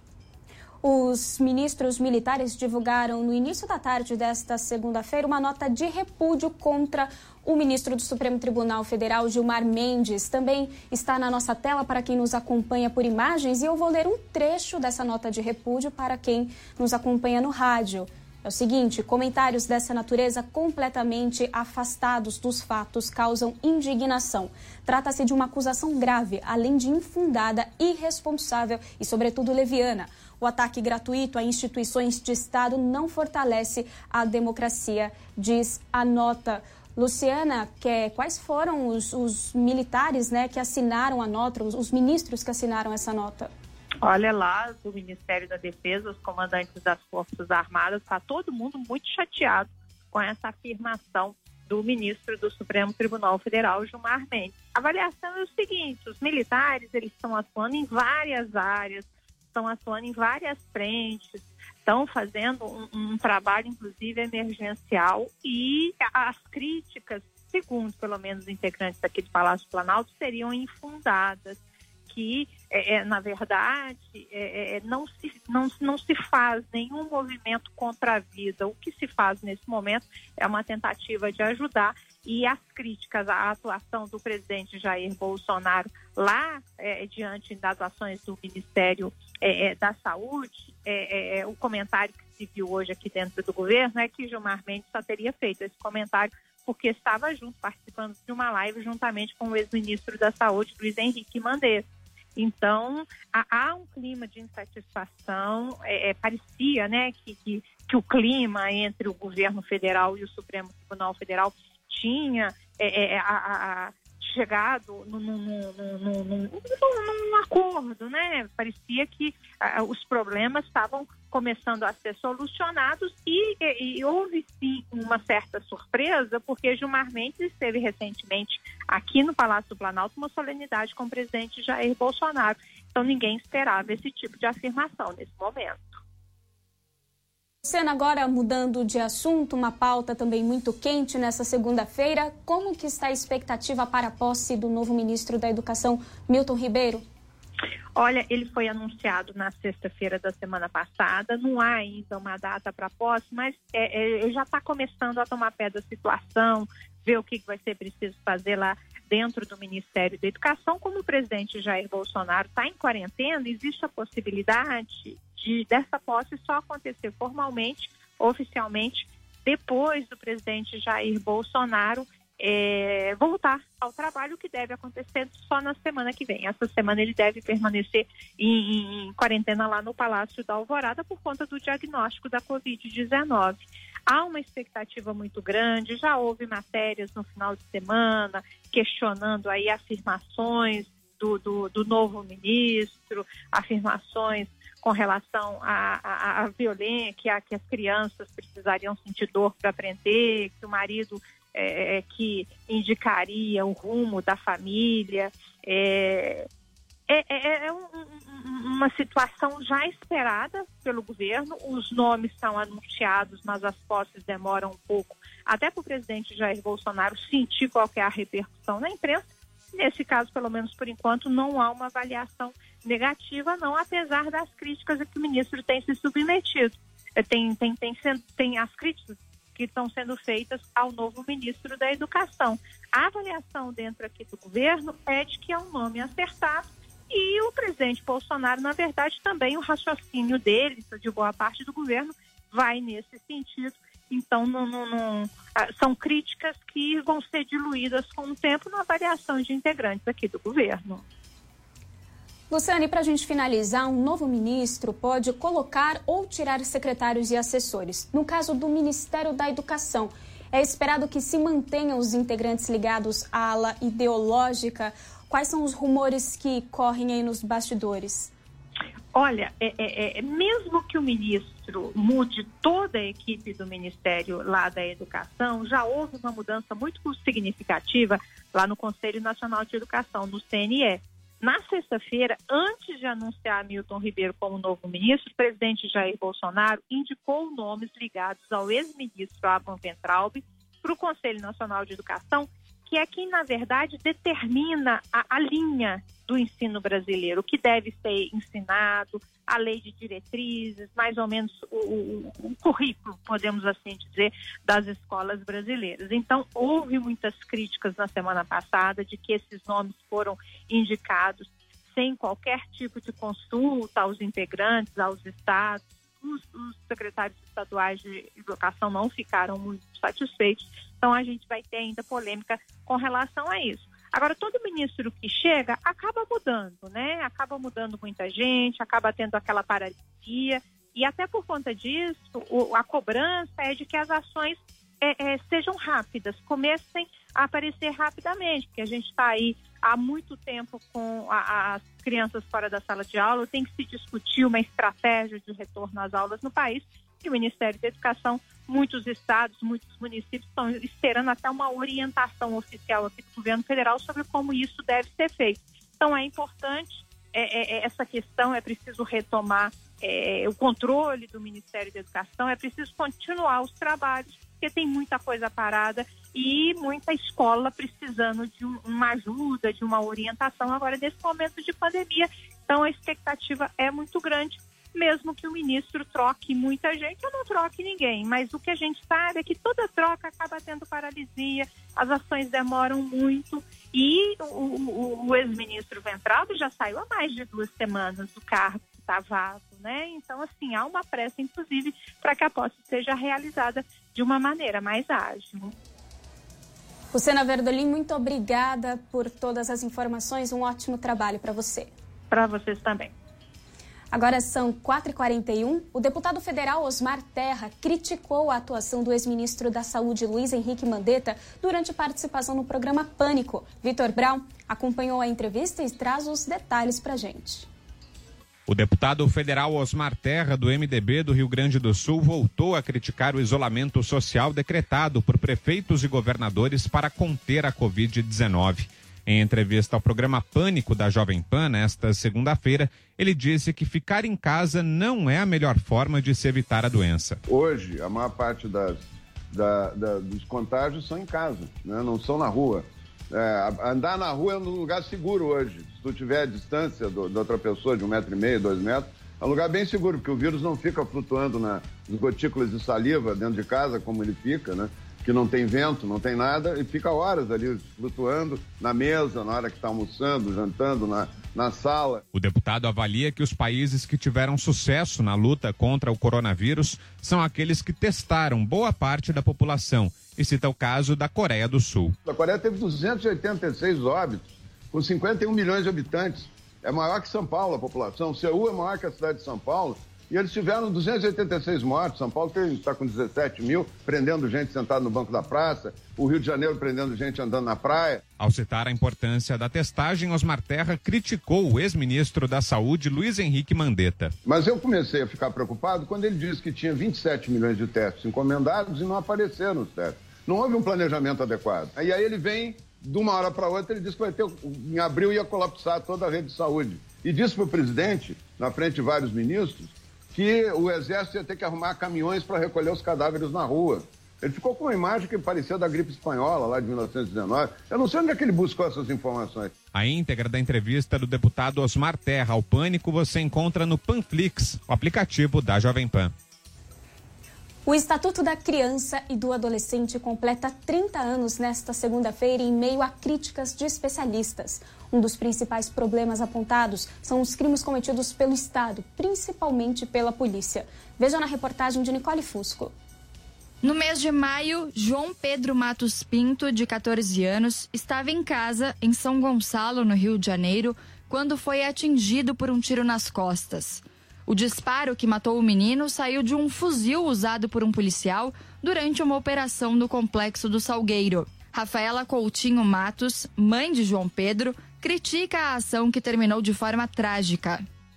Os ministros militares divulgaram no início da tarde desta segunda-feira uma nota de repúdio contra o ministro do Supremo Tribunal Federal, Gilmar Mendes. Também está na nossa tela para quem nos acompanha por imagens e eu vou ler um trecho dessa nota de repúdio para quem nos acompanha no rádio. É o seguinte: comentários dessa natureza completamente afastados dos fatos causam indignação. Trata-se de uma acusação grave, além de infundada, irresponsável e, sobretudo, leviana. O ataque gratuito a instituições de Estado não fortalece a democracia, diz a nota. Luciana, quais foram os militares, né, que assinaram a nota, os ministros que assinaram essa nota? Olha lá, do Ministério da Defesa, os comandantes das Forças Armadas, está todo mundo muito chateado com essa afirmação do ministro do Supremo Tribunal Federal, Gilmar Mendes. A avaliação é o seguinte: os militares, eles estão atuando em várias áreas, estão atuando em várias frentes, estão fazendo um trabalho, inclusive, emergencial, e as críticas, segundo pelo menos os integrantes aqui do Palácio do Planalto, seriam infundadas, que, na verdade, não se faz nenhum movimento contra a vida. O que se faz nesse momento é uma tentativa de ajudar, e as críticas à atuação do presidente Jair Bolsonaro lá diante das ações do Ministério da Saúde, o comentário que se viu hoje aqui dentro do governo é que Gilmar Mendes só teria feito esse comentário porque estava junto, participando de uma live juntamente com o ex-ministro da Saúde, Luiz Henrique Mandetta. Então, há um clima de insatisfação, parecia, né, que o clima entre o governo federal e o Supremo Tribunal Federal tinha chegado num acordo, né? Parecia que os problemas estavam começando a ser solucionados e houve sim uma certa surpresa, porque Gilmar Mendes esteve recentemente aqui no Palácio do Planalto uma solenidade com o presidente Jair Bolsonaro. Então ninguém esperava esse tipo de afirmação nesse momento. Luciana, agora mudando de assunto, uma pauta também muito quente nessa segunda-feira. Como que está a expectativa para a posse do novo ministro da Educação, Milton Ribeiro? Olha, ele foi anunciado na sexta-feira da semana passada, não há ainda uma data para a posse, mas já está começando a tomar pé da situação, ver o que vai ser preciso fazer lá dentro do Ministério da Educação. Como o presidente Jair Bolsonaro está em quarentena, existe a possibilidade dessa posse só acontecer formalmente, oficialmente, depois do presidente Jair Bolsonaro voltar ao trabalho, que deve acontecer só na semana que vem. Essa semana ele deve permanecer em quarentena lá no Palácio da Alvorada por conta do diagnóstico da Covid-19. Há uma expectativa muito grande, já houve matérias no final de semana questionando aí afirmações do novo ministro, afirmações com relação à violência, que as crianças precisariam sentir dor para aprender, que o marido que indicaria o rumo da família. Uma situação já esperada pelo governo. Os nomes são anunciados, mas as posses demoram um pouco, até para o presidente Jair Bolsonaro sentir qual que é a repercussão na imprensa. Nesse caso, pelo menos por enquanto, não há uma avaliação negativa, não, apesar das críticas a que o ministro tem se submetido. Tem as críticas que estão sendo feitas ao novo ministro da Educação. A avaliação dentro aqui do governo é de que é um nome acertado, e o presidente Bolsonaro, na verdade, também o raciocínio dele, de boa parte do governo, vai nesse sentido. Então, são críticas que vão ser diluídas com o tempo na avaliação de integrantes aqui do governo. Luciane, para a gente finalizar, um novo ministro pode colocar ou tirar secretários e assessores. No caso do Ministério da Educação, é esperado que se mantenham os integrantes ligados à ala ideológica. Quais são os rumores que correm aí nos bastidores? Olha, mesmo que o ministro ministro mude toda a equipe do Ministério lá da Educação, já houve uma mudança muito significativa lá no Conselho Nacional de Educação, no CNE. Na sexta-feira, antes de anunciar Milton Ribeiro como novo ministro, o presidente Jair Bolsonaro indicou nomes ligados ao ex-ministro Abraham Weintraub para o Conselho Nacional de Educação, que é quem, na verdade, determina a linha do ensino brasileiro, o que deve ser ensinado, a lei de diretrizes, mais ou menos o currículo, podemos assim dizer, das escolas brasileiras. Então, houve muitas críticas na semana passada de que esses nomes foram indicados sem qualquer tipo de consulta aos integrantes, aos estados. Os secretários estaduais de educação não ficaram muito satisfeitos, então a gente vai ter ainda polêmica com relação a isso. Agora, todo ministro que chega acaba mudando, né? Acaba mudando muita gente, acaba tendo aquela paralisia, e até por conta disso, a cobrança é de que as ações sejam rápidas, comecem a aparecer rapidamente, porque a gente está aí há muito tempo com as crianças fora da sala de aula, tem que se discutir uma estratégia de retorno às aulas no país, e o Ministério da Educação, muitos estados, muitos municípios estão esperando até uma orientação oficial aqui do governo federal sobre como isso deve ser feito. Então é importante essa questão, é preciso retomar o controle do Ministério da Educação, é preciso continuar os trabalhos, porque tem muita coisa parada e muita escola precisando de uma ajuda, de uma orientação agora nesse momento de pandemia. Então a expectativa é muito grande, mesmo que o ministro troque muita gente ou não troque ninguém. Mas o que a gente sabe é que toda troca acaba tendo paralisia, as ações demoram muito e o ex-ministro Weintraub já saiu há mais de 2 semanas do cargo, está vago, né? Então, assim, há uma pressa, inclusive, para que a posse seja realizada de uma maneira mais ágil. Lucena Verdolin, muito obrigada por todas as informações. Um ótimo trabalho para você. Para vocês também. Agora são 4h41. O deputado federal Osmar Terra criticou a atuação do ex-ministro da Saúde, Luiz Henrique Mandetta, durante participação no programa Pânico. Vitor Brown acompanhou a entrevista e traz os detalhes para a gente. O deputado federal Osmar Terra, do MDB do Rio Grande do Sul, voltou a criticar o isolamento social decretado por prefeitos e governadores para conter a Covid-19. Em entrevista ao programa Pânico da Jovem Pan, nesta segunda-feira, ele disse que ficar em casa não é a melhor forma de se evitar a doença. Hoje, a maior parte dos contágios são em casa, né? Não são na rua. Andar na rua é um lugar seguro hoje. Se tu tiver a distância da outra pessoa de 1,5 m, 2 metros, é um lugar bem seguro, porque o vírus não fica flutuando nas gotículas de saliva dentro de casa, como ele fica, né? Que não tem vento, não tem nada, e fica horas ali flutuando na mesa, na hora que está almoçando, jantando, na sala. O deputado avalia que os países que tiveram sucesso na luta contra o coronavírus são aqueles que testaram boa parte da população, e cita o caso da Coreia do Sul. A Coreia teve 286 óbitos, com 51 milhões de habitantes. É maior que São Paulo a população. Seul é maior que a cidade de São Paulo. E eles tiveram 286 mortes. São Paulo está com 17 mil, prendendo gente sentada no banco da praça. O Rio de Janeiro prendendo gente andando na praia. Ao citar a importância da testagem, Osmar Terra criticou o ex-ministro da Saúde, Luiz Henrique Mandetta. Mas eu comecei a ficar preocupado quando ele disse que tinha 27 milhões de testes encomendados e não apareceram os testes. Não houve um planejamento adequado. E aí ele vem, de uma hora para outra, ele disse que em abril ia colapsar toda a rede de saúde. E disse para o presidente, na frente de vários ministros, que o Exército ia ter que arrumar caminhões para recolher os cadáveres na rua. Ele ficou com uma imagem que parecia da gripe espanhola, lá de 1919. Eu não sei onde é que ele buscou essas informações. A íntegra da entrevista do deputado Osmar Terra ao Pânico você encontra no Panflix, o aplicativo da Jovem Pan. O Estatuto da Criança e do Adolescente completa 30 anos nesta segunda-feira em meio a críticas de especialistas. Um dos principais problemas apontados são os crimes cometidos pelo Estado, principalmente pela polícia. Veja na reportagem de Nicole Fusco. No mês de maio, João Pedro Matos Pinto, de 14 anos, estava em casa, em São Gonçalo, no Rio de Janeiro, quando foi atingido por um tiro nas costas. O disparo que matou o menino saiu de um fuzil usado por um policial durante uma operação no Complexo do Salgueiro. Rafaela Coutinho Matos, mãe de João Pedro, critica a ação que terminou de forma trágica.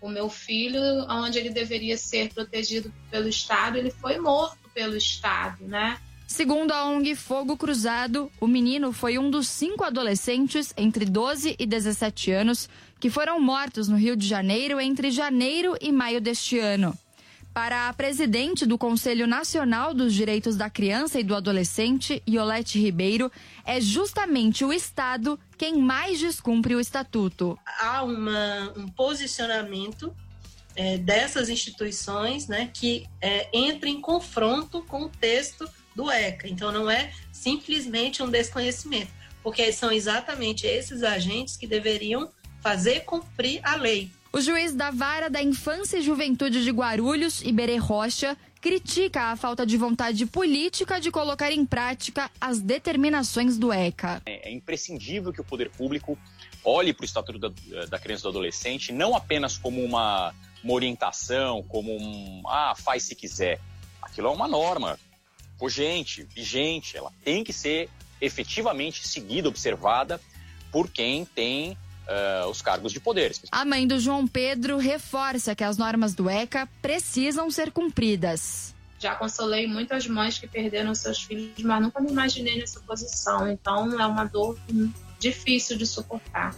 O meu filho, onde ele deveria ser protegido pelo Estado, ele foi morto pelo Estado, né? Segundo a ONG Fogo Cruzado, o menino foi um dos 5 adolescentes entre 12 e 17 anos que foram mortos no Rio de Janeiro entre janeiro e maio deste ano. Para a presidente do Conselho Nacional dos Direitos da Criança e do Adolescente, Iolete Ribeiro, é justamente o Estado quem mais descumpre o Estatuto. Há um posicionamento dessas instituições, né, que entra em confronto com o texto do ECA. Então, não é simplesmente um desconhecimento, porque são exatamente esses agentes que deveriam fazer cumprir a lei. O juiz da Vara da Infância e Juventude de Guarulhos, Iberê Rocha, critica a falta de vontade política de colocar em prática as determinações do ECA. É imprescindível que o poder público olhe para o Estatuto da Criança e do Adolescente não apenas como uma orientação, como faz se quiser. Aquilo é uma norma cogente, vigente, ela tem que ser efetivamente seguida, observada por quem tem os cargos de poder. A mãe do João Pedro reforça que as normas do ECA precisam ser cumpridas. Já consolei muitas mães que perderam seus filhos, mas nunca me imaginei nessa posição. Então é uma dor difícil de suportar.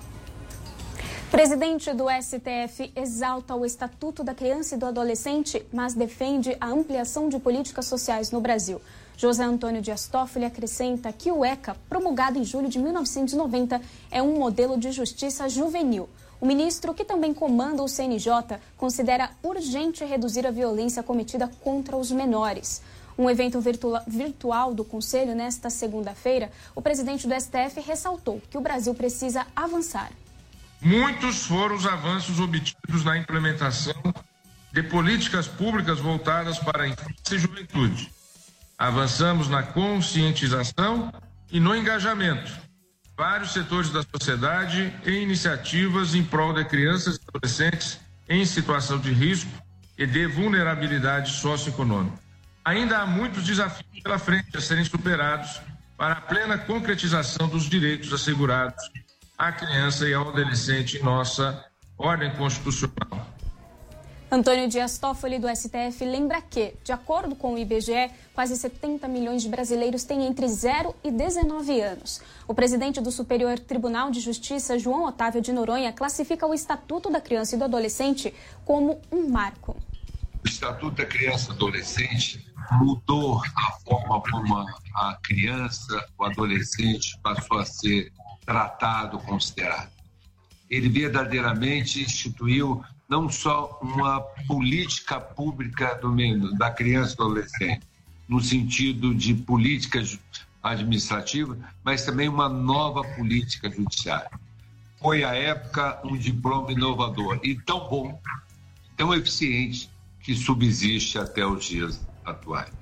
Presidente do STF exalta o Estatuto da Criança e do Adolescente, mas defende a ampliação de políticas sociais no Brasil. José Antônio Dias Toffoli acrescenta que o ECA, promulgado em julho de 1990, é um modelo de justiça juvenil. O ministro, que também comanda o CNJ, considera urgente reduzir a violência cometida contra os menores. Um evento virtual do Conselho nesta segunda-feira, o presidente do STF ressaltou que o Brasil precisa avançar. Muitos foram os avanços obtidos na implementação de políticas públicas voltadas para a infância e juventude. Avançamos na conscientização e no engajamento. Vários setores da sociedade e iniciativas em prol de crianças e adolescentes em situação de risco e de vulnerabilidade socioeconômica. Ainda há muitos desafios pela frente a serem superados para a plena concretização dos direitos assegurados à criança e ao adolescente em nossa ordem constitucional. Antônio Dias Toffoli, do STF, lembra que, de acordo com o IBGE, quase 70 milhões de brasileiros têm entre 0 e 19 anos. O presidente do Superior Tribunal de Justiça, João Otávio de Noronha, classifica o Estatuto da Criança e do Adolescente como um marco. O Estatuto da Criança e do Adolescente mudou a forma como a criança, o adolescente passou a ser tratado, considerado. Ele verdadeiramente instituiu não só uma política pública da criança e do adolescente, no sentido de política administrativa, mas também uma nova política judiciária. Foi, à época, um diploma inovador e tão bom, tão eficiente, que subsiste até os dias atuais.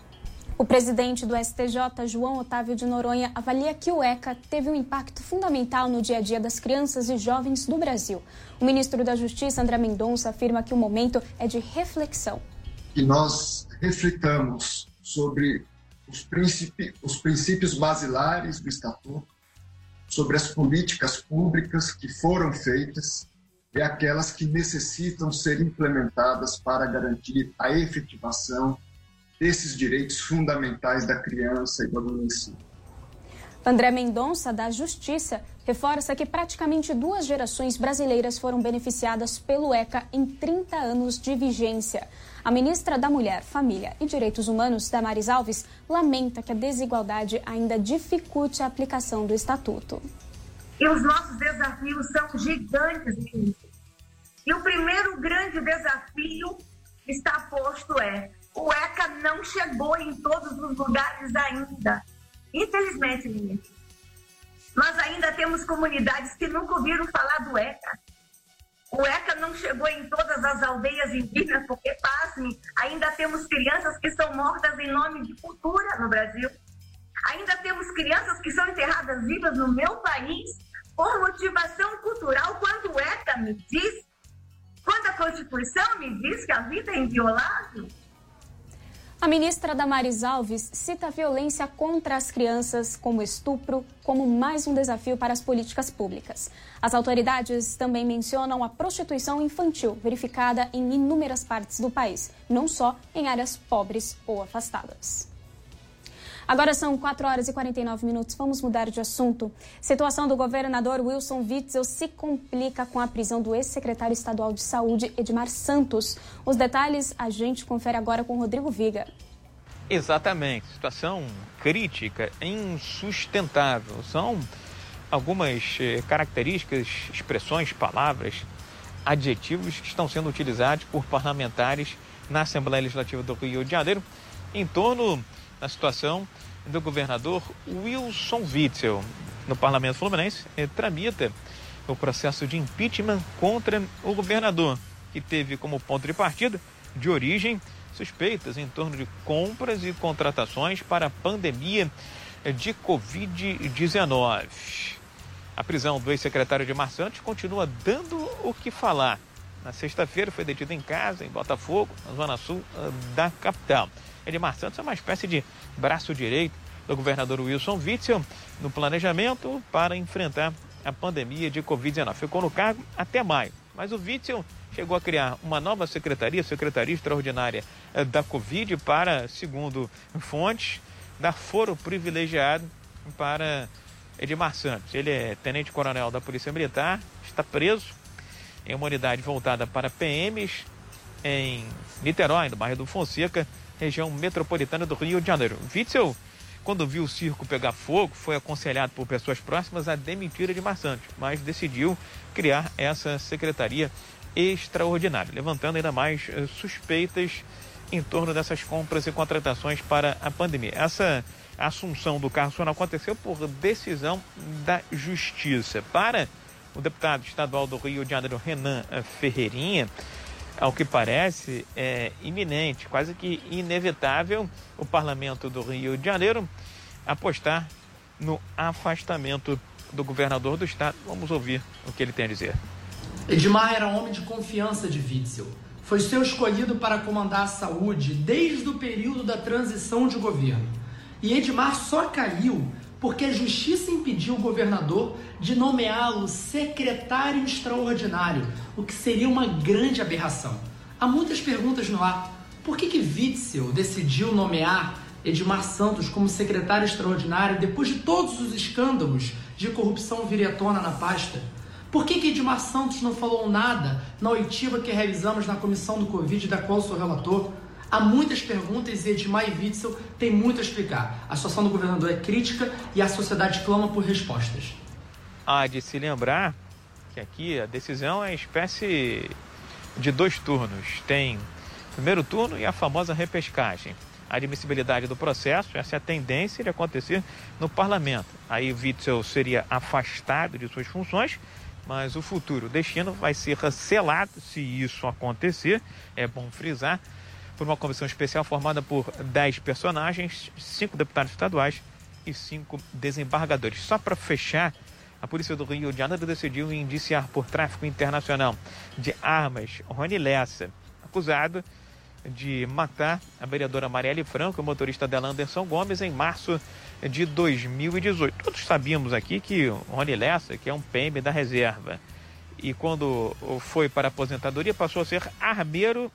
O presidente do STJ, João Otávio de Noronha, avalia que o ECA teve um impacto fundamental no dia a dia das crianças e jovens do Brasil. O ministro da Justiça, André Mendonça, afirma que o momento é de reflexão. Que nós reflitamos sobre os princípios basilares do Estatuto, sobre as políticas públicas que foram feitas e aquelas que necessitam ser implementadas para garantir a efetivação desses direitos fundamentais da criança e do adolescente. André Mendonça, da Justiça, reforça que praticamente 2 gerações brasileiras foram beneficiadas pelo ECA em 30 anos de vigência. A ministra da Mulher, Família e Direitos Humanos, Damares Alves, lamenta que a desigualdade ainda dificulte a aplicação do Estatuto. E os nossos desafios são gigantes, ministro. E o primeiro grande desafio que está posto o ECA não chegou em todos os lugares ainda. Infelizmente, ministro. Nós ainda temos comunidades que nunca ouviram falar do ECA. O ECA não chegou em todas as aldeias indígenas, porque, pasmem, ainda temos crianças que são mortas em nome de cultura no Brasil. Ainda temos crianças que são enterradas vivas no meu país por motivação cultural, quando o ECA me diz, quando a Constituição me diz que a vida é inviolável. A ministra Damares Alves cita a violência contra as crianças como estupro como mais um desafio para as políticas públicas. As autoridades também mencionam a prostituição infantil, verificada em inúmeras partes do país, não só em áreas pobres ou afastadas. Agora são 4h49. Vamos mudar de assunto. Situação do governador Wilson Witzel se complica com a prisão do ex-secretário estadual de saúde, Edmar Santos. Os detalhes a gente confere agora com Rodrigo Viga. Exatamente. Situação crítica, insustentável. São algumas características, expressões, palavras, adjetivos que estão sendo utilizados por parlamentares na Assembleia Legislativa do Rio de Janeiro em torno da situação do governador Wilson Witzel. No Parlamento Fluminense, tramita o processo de impeachment contra o governador, que teve como ponto de partida, de origem, suspeitas em torno de compras e contratações para a pandemia de Covid-19. A prisão do ex-secretário Edmar Santos continua dando o que falar. Na sexta-feira foi detido em casa, em Botafogo, na zona sul da capital. Edmar Santos é uma espécie de braço direito do governador Wilson Witzel no planejamento para enfrentar a pandemia de Covid-19. Ficou no cargo até maio, mas o Witzel chegou a criar uma nova secretaria, Secretaria Extraordinária da Covid, para, segundo fontes, dar foro privilegiado para Edmar Santos. Ele é tenente-coronel da Polícia Militar, está preso em uma unidade voltada para PMs em Niterói, no bairro do Fonseca, região metropolitana do Rio de Janeiro. Witzel, quando viu o circo pegar fogo, foi aconselhado por pessoas próximas a demitir Edmar Santos, mas decidiu criar essa secretaria extraordinária, levantando ainda mais suspeitas em torno dessas compras e contratações para a pandemia. Essa assunção do cargo só não aconteceu por decisão da Justiça. Para o deputado estadual do Rio de Janeiro, Renan Ferreirinha, ao que parece, é iminente, quase que inevitável, o Parlamento do Rio de Janeiro apostar no afastamento do governador do estado. Vamos ouvir o que ele tem a dizer. Edmar era homem de confiança de Witzel. Foi seu escolhido para comandar a saúde desde o período da transição de governo. E Edmar só caiu porque a justiça impediu o governador de nomeá-lo secretário extraordinário, o que seria uma grande aberração. Há muitas perguntas no ar. Por que Witzel decidiu nomear Edmar Santos como secretário extraordinário depois de todos os escândalos de corrupção vir à tona na pasta? Por que Edmar Santos não falou nada na oitiva que realizamos na comissão do Covid, da qual sou relator? Há muitas perguntas e Edmar e Witzel têm muito a explicar. A situação do governador é crítica e a sociedade clama por respostas. Há de se lembrar que aqui a decisão é uma espécie de 2 turnos. Tem o primeiro turno e a famosa repescagem. A admissibilidade do processo, essa é a tendência de acontecer no parlamento. Aí Witzel seria afastado de suas funções, mas o futuro destino vai ser selado se isso acontecer. É bom frisar, por uma comissão especial formada por 10 personagens, 5 deputados estaduais e 5 desembargadores. Só para fechar, a Polícia do Rio de Janeiro decidiu indiciar por tráfico internacional de armas Rony Lessa, acusado de matar a vereadora Marielle Franco e o motorista dela Anderson Gomes em março de 2018. Todos sabíamos aqui que o Rony Lessa, que é um PM da reserva, e quando foi para a aposentadoria passou a ser armeiro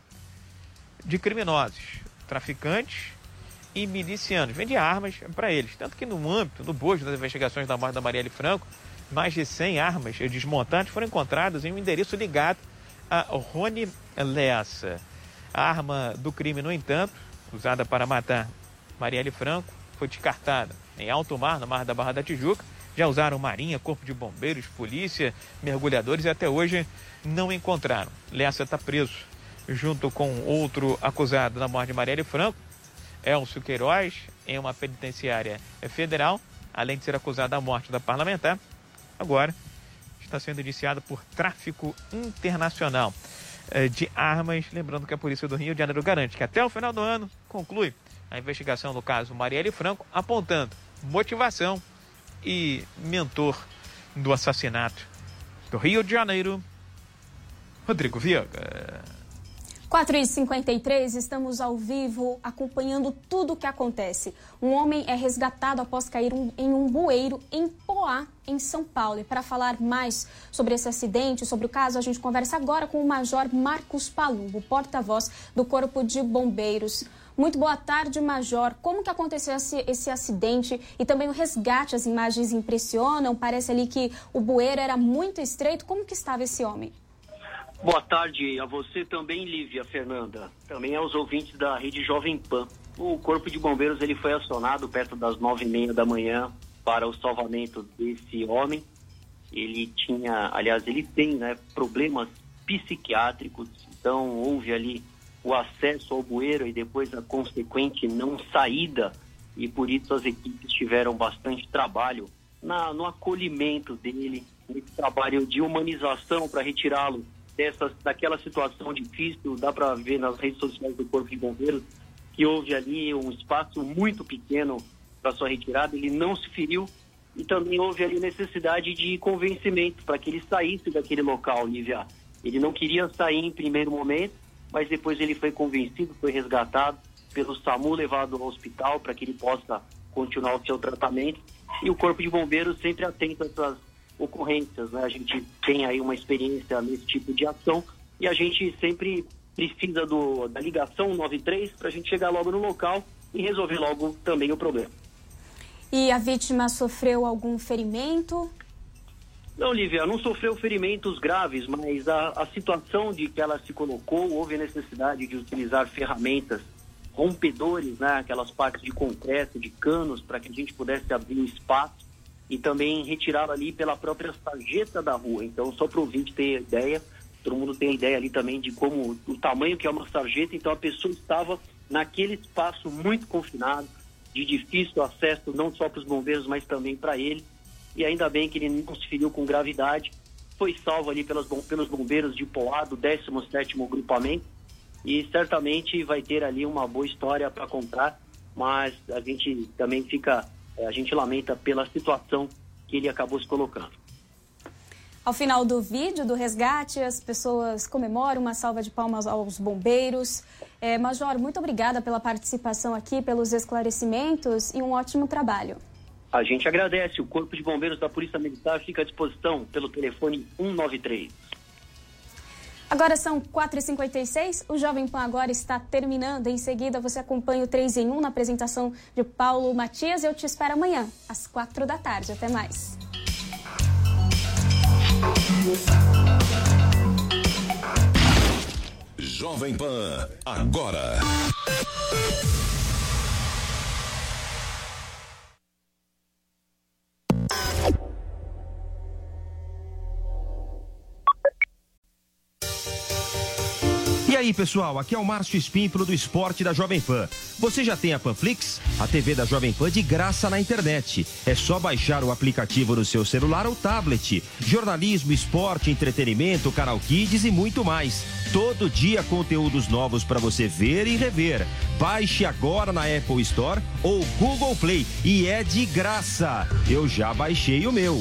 de criminosos, traficantes e milicianos. Vende armas para eles. Tanto que no âmbito, no bojo das investigações da morte da Marielle Franco, mais de 100 armas desmontantes foram encontradas em um endereço ligado a Rony Lessa. A arma do crime, no entanto, usada para matar Marielle Franco, foi descartada em alto mar, no mar da Barra da Tijuca. Já usaram marinha, corpo de bombeiros, polícia, mergulhadores e até hoje não encontraram. Lessa está preso junto com outro acusado da morte de Marielle Franco, Elcio Queiroz, em uma penitenciária federal, além de ser acusado da morte da parlamentar. Agora está sendo indiciado por tráfico internacional de armas. Lembrando que a Polícia do Rio de Janeiro garante que até o final do ano conclui a investigação do caso Marielle Franco, apontando motivação e mentor do assassinato do Rio de Janeiro, Rodrigo Viega. 4h53, estamos ao vivo acompanhando tudo o que acontece. Um homem é resgatado após cair em um bueiro em Poá, em São Paulo. E para falar mais sobre esse acidente, sobre o caso, a gente conversa agora com o Major Marcos Palumbo, porta-voz do Corpo de Bombeiros. Muito boa tarde, Major. Como que aconteceu esse acidente e também o resgate? As imagens impressionam, parece ali que o bueiro era muito estreito. Como que estava esse homem? Boa tarde a você também, Lívia, Fernanda, também aos ouvintes da Rede Jovem Pan. O Corpo de Bombeiros ele foi acionado perto das 9h30 da manhã para o salvamento desse homem. Ele tem problemas psiquiátricos, então houve ali o acesso ao bueiro e depois a consequente não saída, e por isso as equipes tiveram bastante trabalho no acolhimento dele, nesse trabalho de humanização para retirá-lo daquela situação difícil. Dá para ver nas redes sociais do Corpo de Bombeiros que houve ali um espaço muito pequeno para sua retirada. Ele não se feriu e também houve ali necessidade de convencimento para que ele saísse daquele local, Lívia. Ele não queria sair em primeiro momento, mas depois ele foi convencido, foi resgatado pelo SAMU, levado ao hospital para que ele possa continuar o seu tratamento. E o Corpo de Bombeiros sempre atento a essas ocorrências, né? A gente tem aí uma experiência nesse tipo de ação e a gente sempre precisa da ligação 93 para a gente chegar logo no local e resolver logo também o problema. E a vítima sofreu algum ferimento? Não, Lívia, não sofreu ferimentos graves, mas a situação de que ela se colocou, houve a necessidade de utilizar ferramentas, rompedores, né? Aquelas partes de concreto, de canos, para que a gente pudesse abrir o espaço e também retirá-la ali pela própria sarjeta da rua. Então, só para o ouvinte ter ideia, todo mundo tem ideia ali também de como, o tamanho que é uma sarjeta. Então, a pessoa estava naquele espaço muito confinado, de difícil acesso, não só para os bombeiros, mas também para ele. E ainda bem que ele não se feriu com gravidade, foi salvo ali pelos bombeiros de Poá, do 17º grupamento, e certamente vai ter ali uma boa história para contar, mas a gente também a gente lamenta pela situação que ele acabou se colocando. Ao final do vídeo do resgate, as pessoas comemoram, uma salva de palmas aos bombeiros. Major, muito obrigada pela participação aqui, pelos esclarecimentos e um ótimo trabalho. A gente agradece. O Corpo de Bombeiros da Polícia Militar fica à disposição pelo telefone 193. Agora são 4h56, o Jovem Pan agora está terminando. Em seguida você acompanha o 3 em 1 na apresentação de Paulo Matias. Eu te espero amanhã, às 4 da tarde. Até mais. Jovem Pan, agora. E aí, pessoal, aqui é o Márcio Espímpolo do Esporte da Jovem Pan. Você já tem a Panflix? A TV da Jovem Pan de graça na internet. É só baixar o aplicativo no seu celular ou tablet. Jornalismo, esporte, entretenimento, canal Kids e muito mais. Todo dia conteúdos novos para você ver e rever. Baixe agora na Apple Store ou Google Play e é de graça. Eu já baixei o meu.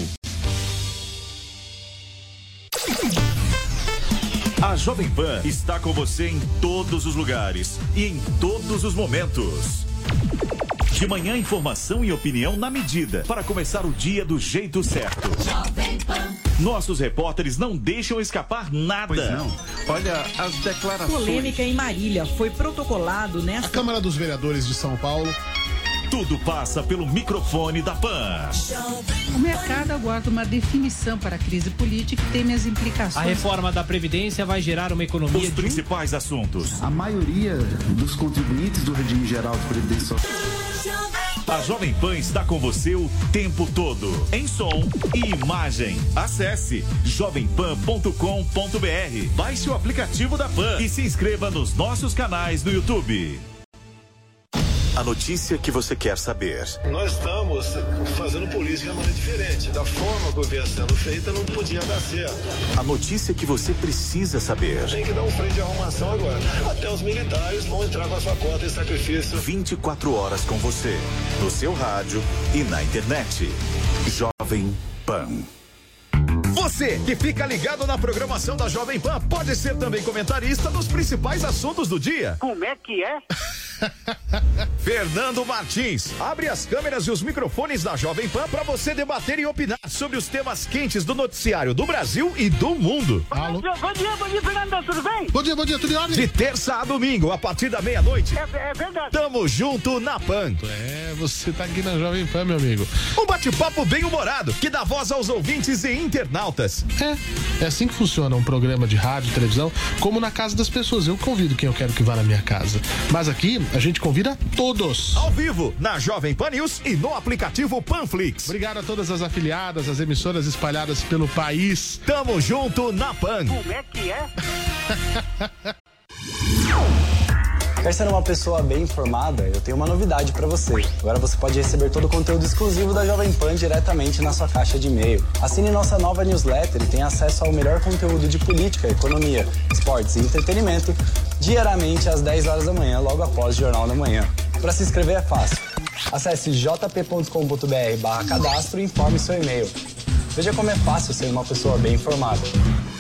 A Jovem Pan está com você em todos os lugares e em todos os momentos. De manhã, informação e opinião na medida para começar o dia do jeito certo. Jovem Pan. Nossos repórteres não deixam escapar nada. Pois não. Olha, as declarações... Polêmica em Marília foi protocolado nesta... A Câmara dos Vereadores de São Paulo... Tudo passa pelo microfone da Pan. O mercado aguarda uma definição para a crise política e teme as implicações. A reforma da Previdência vai gerar uma economia... Os principais assuntos. A maioria dos contribuintes do regime geral de previdência social... A Jovem Pan está com você o tempo todo, em som e imagem. Acesse jovempan.com.br, baixe o aplicativo da Pan e se inscreva nos nossos canais no YouTube. A notícia que você quer saber. Nós estamos fazendo política de maneira diferente. Da forma que vinha sendo feita, não podia dar certo. A notícia que você precisa saber. Tem que dar um freio de arrumação agora. Até os militares vão entrar com a sua cota de sacrifício. 24 horas com você, no seu rádio e na internet. Jovem Pan. Você que fica ligado na programação da Jovem Pan pode ser também comentarista nos principais assuntos do dia. Como é que é? Fernando Martins abre as câmeras e os microfones da Jovem Pan para você debater e opinar sobre os temas quentes do noticiário do Brasil e do mundo. Alô? Bom dia, Fernando, tudo bem? Bom dia, tudo em ordem? De terça a domingo, a partir da meia-noite. É verdade. Tamo junto na Pan. Você tá aqui na Jovem Pan, meu amigo. Um bate-papo bem humorado, que dá voz aos ouvintes e internautas. É assim que funciona um programa de rádio, televisão, como na casa das pessoas. Eu convido quem eu quero que vá na minha casa. Mas aqui, a gente convida todos. Ao vivo, na Jovem Pan News e no aplicativo Panflix. Obrigado a todas as afiliadas, as emissoras espalhadas pelo país. Tamo junto na Pan. Como é que é? Quer ser uma pessoa bem informada? Eu tenho uma novidade para você. Agora você pode receber todo o conteúdo exclusivo da Jovem Pan diretamente na sua caixa de e-mail. Assine nossa nova newsletter e tenha acesso ao melhor conteúdo de política, economia, esportes e entretenimento diariamente às 10 horas da manhã, logo após o Jornal da Manhã. Para se inscrever é fácil. Acesse jp.com.br/cadastro e informe seu e-mail. Veja como é fácil ser uma pessoa bem informada.